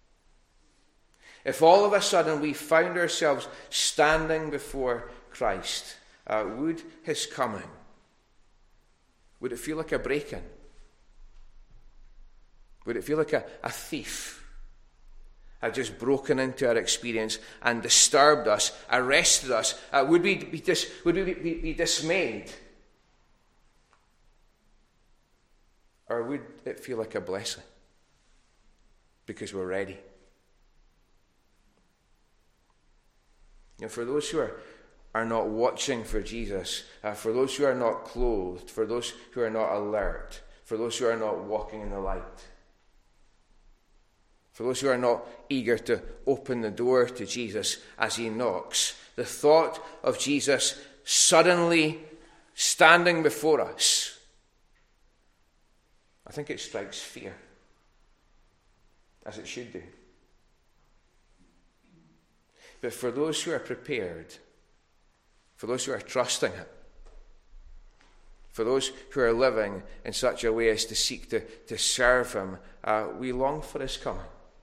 If all of a sudden we found ourselves standing before Christ, uh, would his coming, would it feel like a break-in? Would it feel like a, a thief had just broken into our experience and disturbed us, arrested us? Uh, would we be dis, would we be, be dismayed? Or would it feel like a blessing because we're ready? You know, for those who are are not watching for Jesus, uh, for those who are not clothed, for those who are not alert, for those who are not walking in the light, for those who are not eager to open the door to Jesus as he knocks, the thought of Jesus suddenly standing before us, I think it strikes fear, as it should do. But for those who are prepared, for those who are trusting him, for those who are living in such a way as to seek to, to serve him, uh, we long for his coming.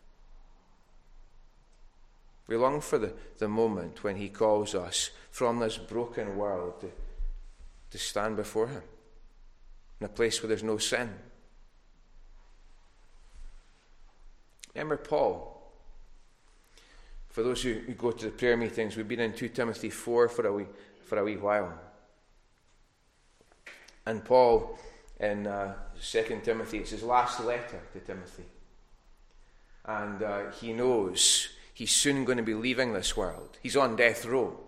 We long for the, the moment when he calls us from this broken world to, to stand before him in a place where there's no sin. Remember Paul. For those who, who go to the prayer meetings, we've been in Second Timothy four for a wee, for a wee while. And Paul, in uh, Second Timothy, it's his last letter to Timothy. And uh, he knows he's soon going to be leaving this world. He's on death row.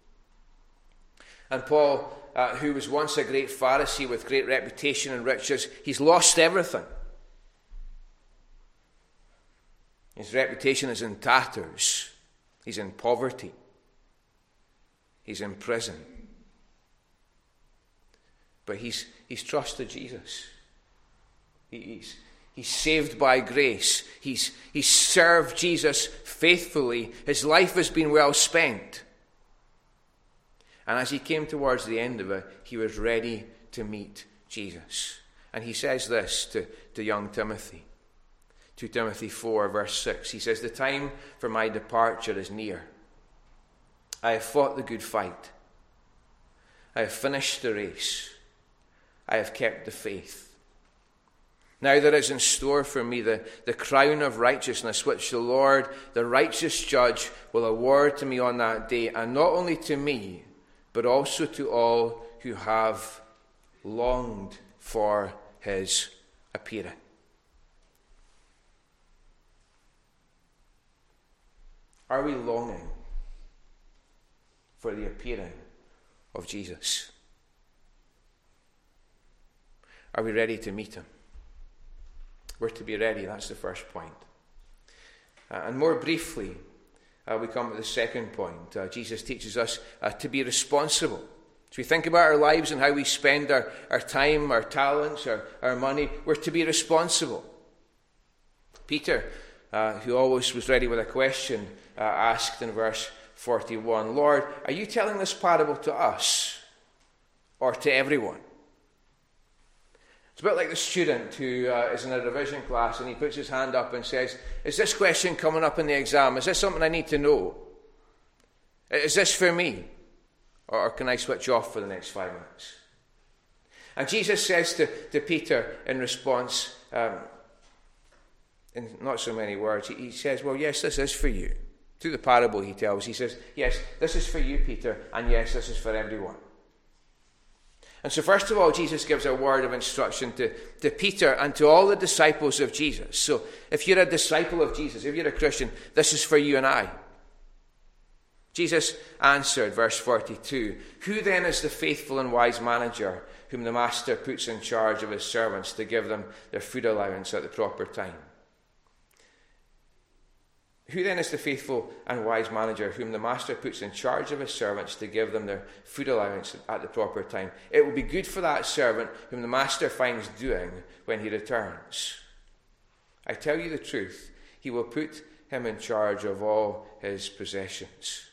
And Paul, uh, who was once a great Pharisee with great reputation and riches, he's lost everything. His reputation is in tatters. He's in poverty. He's in prison. But he's he's trusted Jesus. He's, he's saved by grace. He's, he's served Jesus faithfully. His life has been well spent. And as he came towards the end of it, he was ready to meet Jesus. And he says this to, to young Timothy. Second Timothy four, verse six. He says, "The time for my departure is near. I have fought the good fight. I have finished the race. I have kept the faith. Now there is in store for me the, the crown of righteousness, which the Lord, the righteous judge, will award to me on that day, and not only to me, but also to all who have longed for his appearing." Are we longing for the appearing of Jesus? Are we ready to meet him? We're to be ready, that's the first point. Uh, and more briefly, uh, we come to the second point. Uh, Jesus teaches us uh, to be responsible. As we think about our lives and how we spend our, our time, our talents, our, our money, we're to be responsible. Peter, uh, who always was ready with a question, uh, asked in verse forty-one, "Lord, are you telling this parable to us or to everyone?" It's a bit like the student who uh, is in a revision class and he puts his hand up and says, "Is this question coming up in the exam? Is this something I need to know? Is this for me? Or, or can I switch off for the next five minutes?" And Jesus says to, to Peter in response, um, in not so many words, he, he says, "Well, yes, this is for you." Through the parable he tells, he says, "Yes, this is for you, Peter, and yes, this is for everyone." And so first of all, Jesus gives a word of instruction to, to Peter and to all the disciples of Jesus. So if you're a disciple of Jesus, if you're a Christian, this is for you and I. Jesus answered, verse forty-two, "Who then is the faithful and wise manager whom the master puts in charge of his servants to give them their food allowance at the proper time?" Who then is the faithful and wise manager whom the master puts in charge of his servants to give them their food allowance at the proper time? It will be good for that servant whom the master finds doing when he returns. I tell you the truth, he will put him in charge of all his possessions.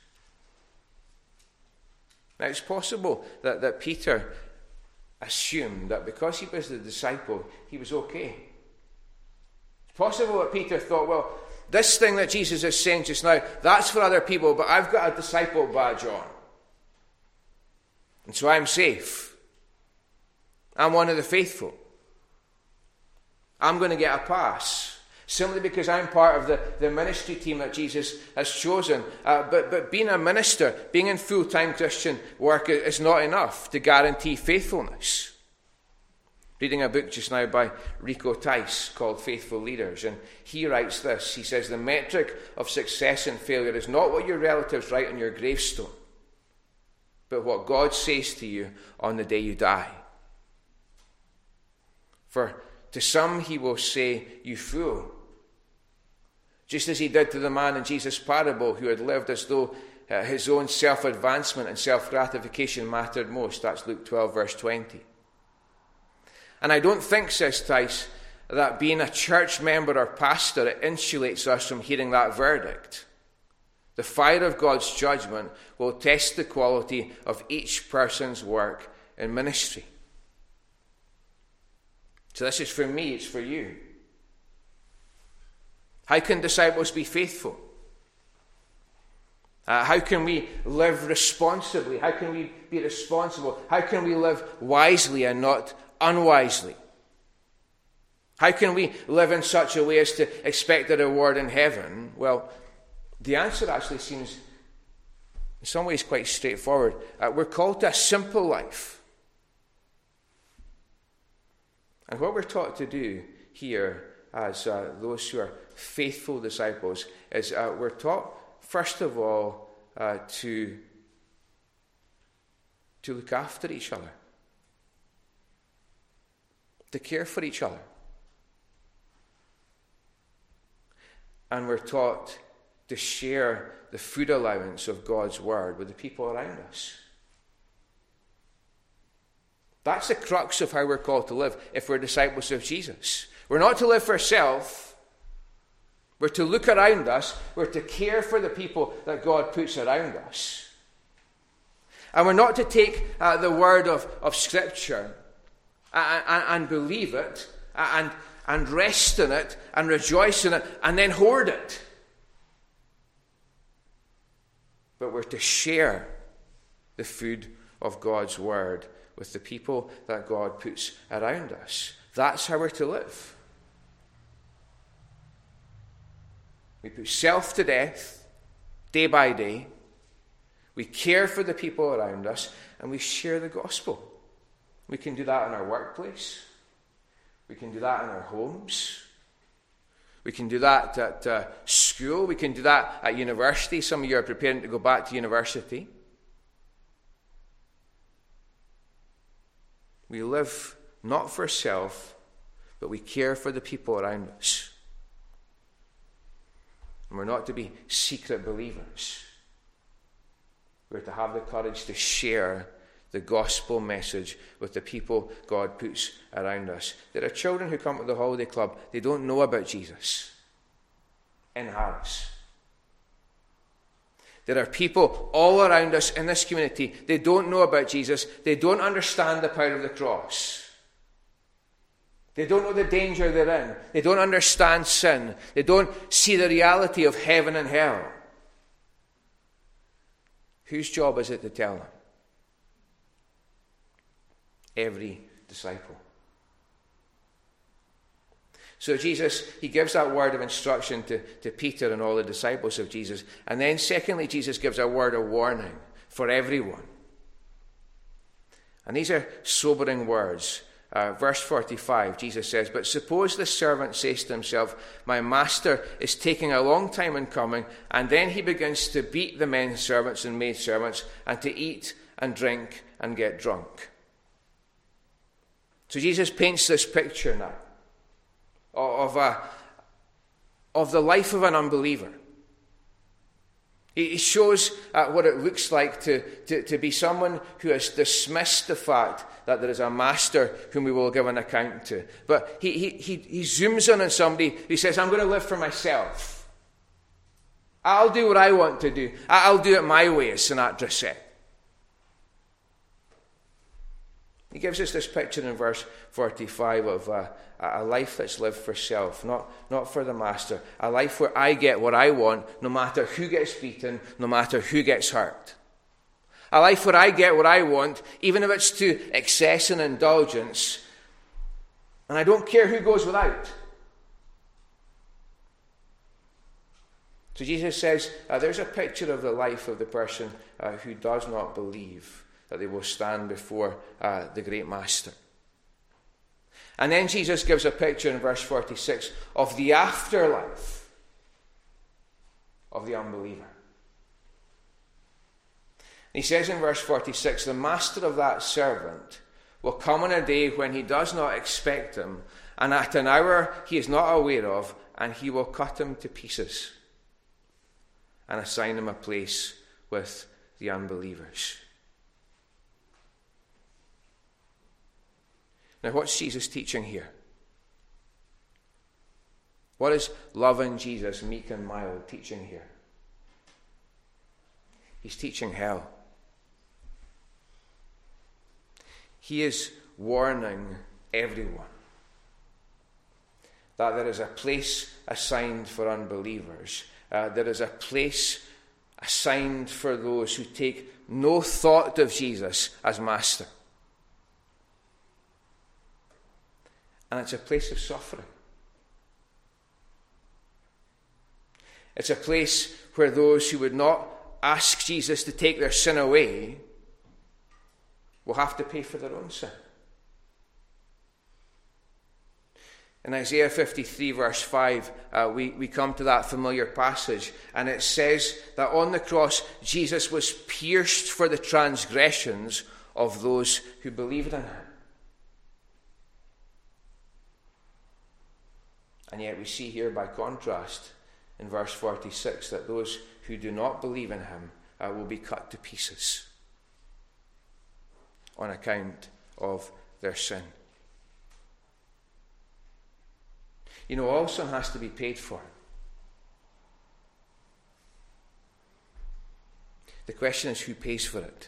Now it's possible that, that Peter assumed that because he was the disciple, he was okay. It's possible that Peter thought, well, this thing that Jesus is saying just now, that's for other people, but I've got a disciple badge on. And so I'm safe. I'm one of the faithful. I'm going to get a pass, simply because I'm part of the, the ministry team that Jesus has chosen. Uh, but, but being a minister, being in full-time Christian work is not enough to guarantee faithfulness. Reading a book just now by Rico Tice called Faithful Leaders, and he writes this. He says, "The metric of success and failure is not what your relatives write on your gravestone, but what God says to you on the day you die. For to some he will say, 'You fool,' just as he did to the man in Jesus' parable who had lived as though uh, his own self-advancement and self-gratification mattered most." That's Luke twelve, verse twenty. And I don't think, says Tice, that being a church member or pastor, it insulates us from hearing that verdict. The fire of God's judgment will test the quality of each person's work in ministry. So this is for me, it's for you. How can disciples be faithful? Uh, how can we live responsibly? How can we be responsible? How can we live wisely and not unwisely? How can we live in such a way as to expect a reward in heaven? Well, the answer actually seems in some ways quite straightforward. Uh, we're called to a simple life. And what we're taught to do here as uh, those who are faithful disciples is uh, we're taught, first of all, uh, to, to look after each other, to care for each other. And we're taught to share the food allowance of God's word with the people around us. That's the crux of how we're called to live if we're disciples of Jesus. We're not to live for self. We're to look around us. We're to care for the people that God puts around us. And we're not to take uh, the word of, of Scripture and, and, and believe it and, and rest in it and rejoice in it and then hoard it. But we're to share the food of God's word with the people that God puts around us. That's how we're to live. We put self to death day by day. We care for the people around us, and we share the gospel. We can do that in our workplace. We can do that in our homes. We can do that at uh, school. We can do that at university. Some of you are preparing to go back to university. We live not for self, but we care for the people around us. And we're not to be secret believers. We're to have the courage to share the gospel message with the people God puts around us. There are children who come to the holiday club, they don't know about Jesus in Harris. There are people all around us in this community, they don't know about Jesus, they don't understand the power of the cross. They don't know the danger they're in. They don't understand sin. They don't see the reality of heaven and hell. Whose job is it to tell them? Every disciple. So Jesus, he gives that word of instruction to, to Peter and all the disciples of Jesus. And then secondly, Jesus gives a word of warning for everyone. And these are sobering words. Uh, verse forty-five, Jesus says, "But suppose the servant says to himself, 'My master is taking a long time in coming,' and then he begins to beat the men servants and maid servants, and to eat and drink and get drunk." So Jesus paints this picture now of, a, of the life of an unbeliever. He shows uh, what it looks like to, to, to be someone who has dismissed the fact that there is a master whom we will give an account to. But he, he, he, he zooms in on somebody who says, "I'm going to live for myself. I'll do what I want to do. I'll do it my way," as Sinatra said. He gives us this picture in verse forty-five of uh, a life that's lived for self, not, not for the master. A life where I get what I want, no matter who gets beaten, no matter who gets hurt. A life where I get what I want, even if it's to excess and indulgence, and I don't care who goes without. So Jesus says, uh, there's a picture of the life of the person uh, who does not believe that they will stand before uh, the great master. And then Jesus gives a picture in verse forty-six of the afterlife of the unbeliever. He says in verse forty-six, "The master of that servant will come on a day when he does not expect him, and at an hour he is not aware of, and he will cut him to pieces and assign him a place with the unbelievers." Now, what's Jesus teaching here? What is loving Jesus, meek and mild, teaching here? He's teaching hell. He is warning everyone that there is a place assigned for unbelievers. Uh, there is a place assigned for those who take no thought of Jesus as master. And it's a place of suffering. It's a place where those who would not ask Jesus to take their sin away will have to pay for their own sin. In Isaiah fifty-three, verse five, uh, we, we come to that familiar passage, and it says that on the cross, Jesus was pierced for the transgressions of those who believed in him. And yet we see here, by contrast, in verse forty-six, that those who do not believe in him uh, will be cut to pieces on account of their sin. You know, all sin has to be paid for. The question is, who pays for it?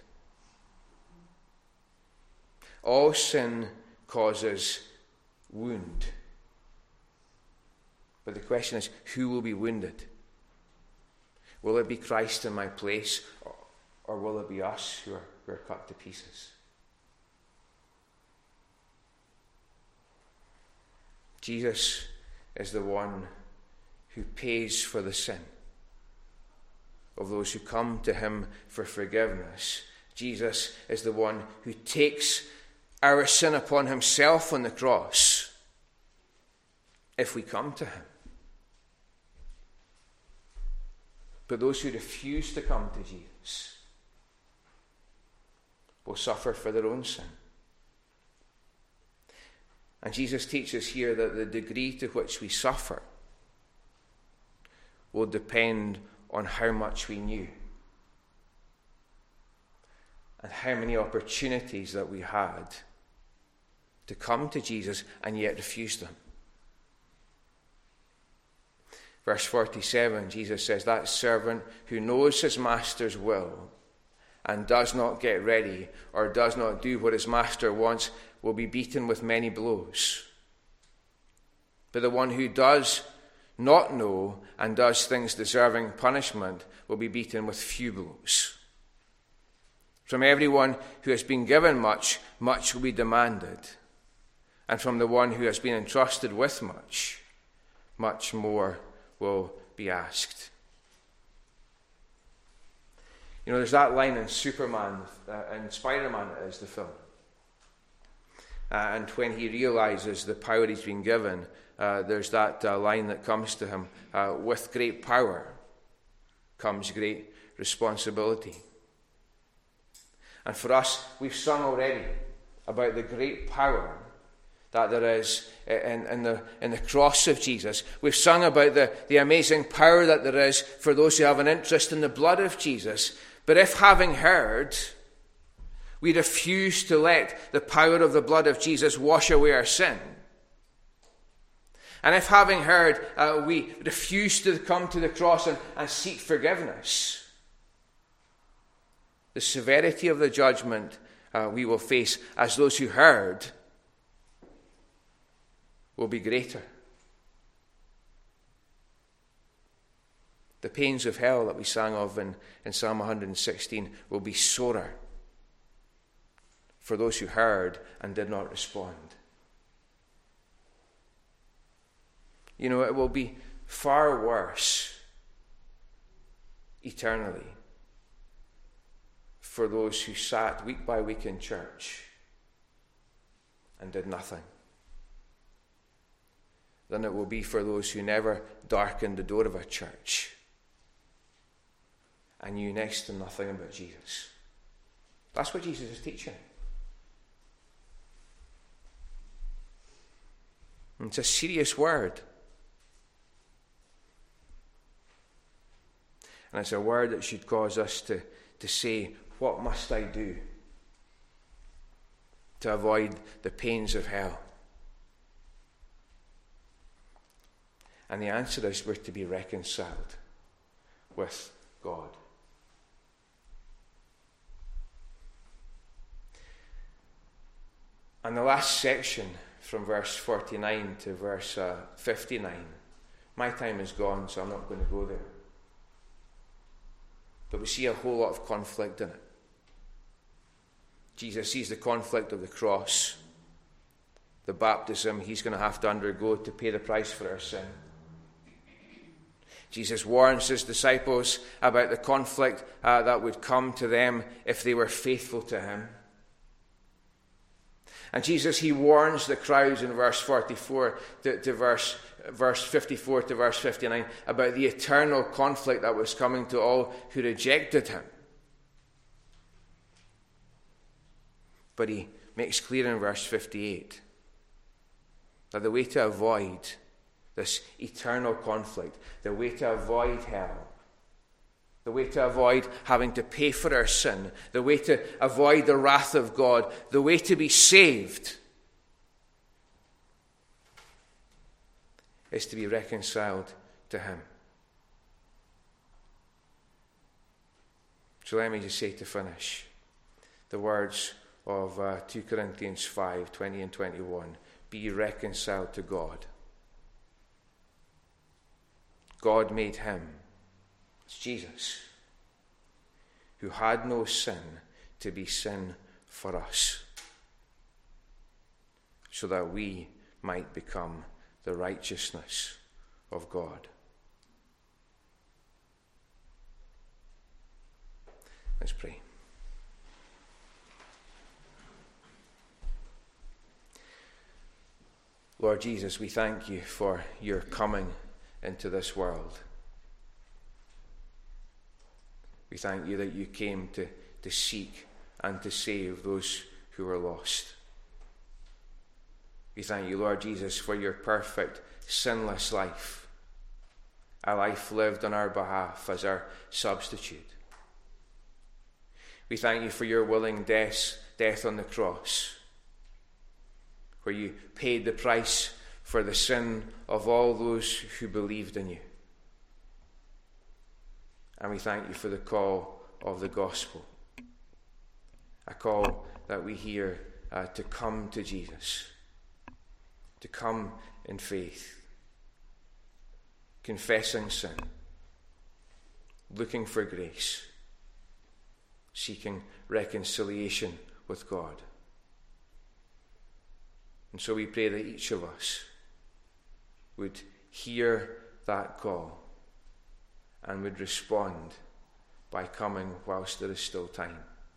All sin causes wound. But the question is, who will be wounded? Will it be Christ in my place, or, or will it be us who are, who are cut to pieces? Jesus is the one who pays for the sin of those who come to him for forgiveness. Jesus is the one who takes our sin upon himself on the cross if we come to him. But those who refuse to come to Jesus will suffer for their own sin. And Jesus teaches here that the degree to which we suffer will depend on how much we knew and how many opportunities that we had to come to Jesus and yet refused them. Verse forty-seven, Jesus says, that servant who knows his master's will and does not get ready or does not do what his master wants will be beaten with many blows. But the one who does not know and does things deserving punishment will be beaten with few blows. From everyone who has been given much, much will be demanded. And from the one who has been entrusted with much, much more will be asked. You know, there's that line in Superman, uh, in Spider-Man it is, the film. Uh, and when he realizes the power he's been given, uh, there's that uh, line that comes to him, uh, with great power comes great responsibility. And for us, we've sung already about the great power that there is in, in, the, in the cross of Jesus. We've sung about the, the amazing power that there is for those who have an interest in the blood of Jesus. But if, having heard, we refuse to let the power of the blood of Jesus wash away our sin, and if, having heard, uh, we refuse to come to the cross and, and seek forgiveness, the severity of the judgment uh, we will face as those who heard will be greater. The pains of hell that we sang of in, in Psalm one hundred sixteen will be sorer for those who heard and did not respond. You know, it will be far worse eternally for those who sat week by week in church and did nothing than it will be for those who never darkened the door of a church and knew next to nothing about Jesus. That's what Jesus is teaching. And it's a serious word. And it's a word that should cause us to, to say, what must I do to avoid the pains of hell? And the answer is, we're to be reconciled with God. And the last section from verse forty-nine to verse uh, fifty-nine. My time is gone, so I'm not going to go there. But we see a whole lot of conflict in it. Jesus sees the conflict of the cross, the baptism he's going to have to undergo to pay the price for our sin. Jesus warns his disciples about the conflict uh, that would come to them if they were faithful to him. And Jesus, he warns the crowds in verse forty-four to, to verse, verse fifty-four to verse fifty-nine about the eternal conflict that was coming to all who rejected him. But he makes clear in verse fifty-eight that the way to avoid this eternal conflict, the way to avoid hell, the way to avoid having to pay for our sin, the way to avoid the wrath of God, the way to be saved is to be reconciled to him. So let me just say to finish the words of uh, two Corinthians five, twenty and twenty-one. Be reconciled to God. God made him, it's Jesus, who had no sin, to be sin for us, so that we might become the righteousness of God. Let's pray. Lord Jesus, we thank you for your coming into this world. We thank you that you came to, to seek and to save those who were lost. We thank you, Lord Jesus, for your perfect, sinless life, a life lived on our behalf as our substitute. We thank you for your willing death, death on the cross, where you paid the price for the sin of all those who believed in you. And we thank you for the call of the gospel, a call that we hear uh, to come to Jesus, to come in faith, confessing sin, looking for grace, seeking reconciliation with God. And so we pray that each of us would hear that call and would respond by coming whilst there is still time.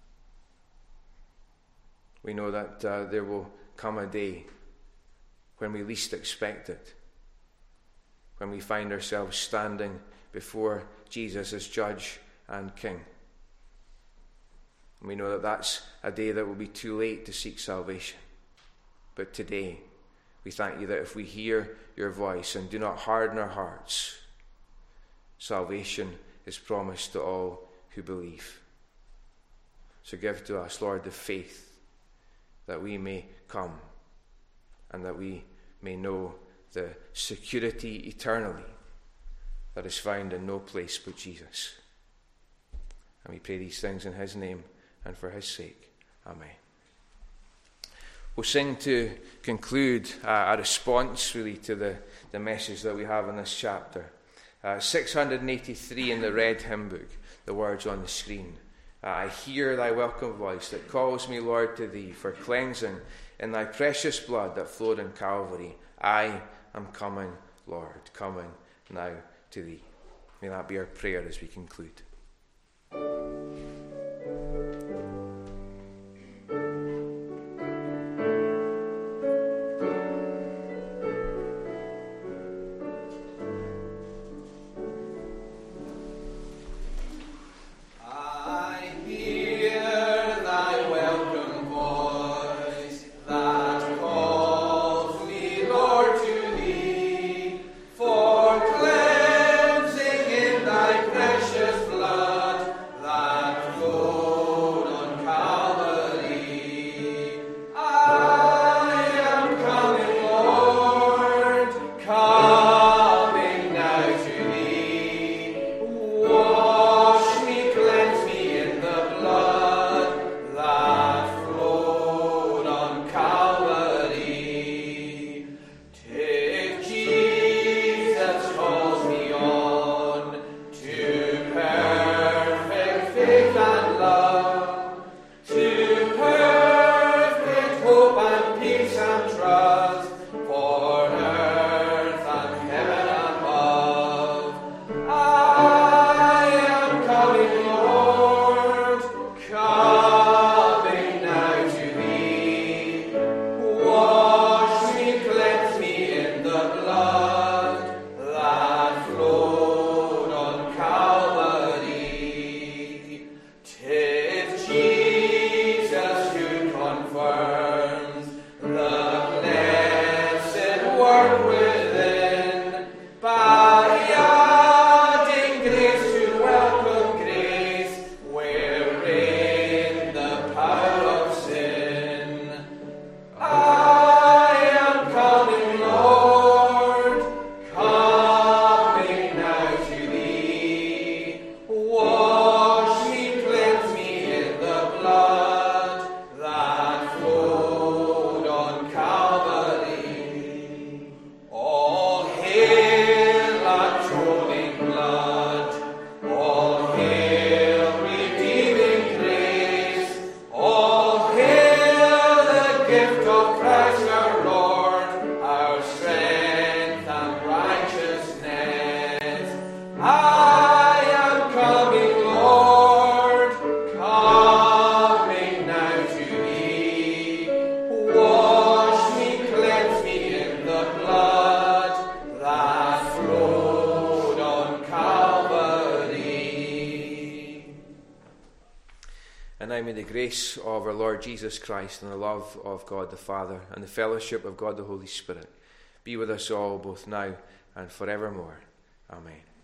We know that uh, there will come a day when we least expect it, when we find ourselves standing before Jesus as Judge and King. And we know that that's a day that will be too late to seek salvation. But today, we thank you that if we hear your voice and do not harden our hearts, salvation is promised to all who believe. So give to us, Lord, the faith that we may come and that we may know the security eternally that is found in no place but Jesus. And we pray these things in his name and for his sake. Amen. We'll sing to conclude uh, a response really to the, the message that we have in this chapter. Uh, six hundred eighty-three in the red hymn book, the words on the screen. Uh, I hear thy welcome voice that calls me, Lord, to thee for cleansing in thy precious blood that flowed in Calvary. I am coming, Lord, coming now to thee. May that be our prayer as we conclude. Thy may the grace of our Lord Jesus Christ and the love of God the Father and the fellowship of God the Holy Spirit be with us all both now and forevermore. Amen.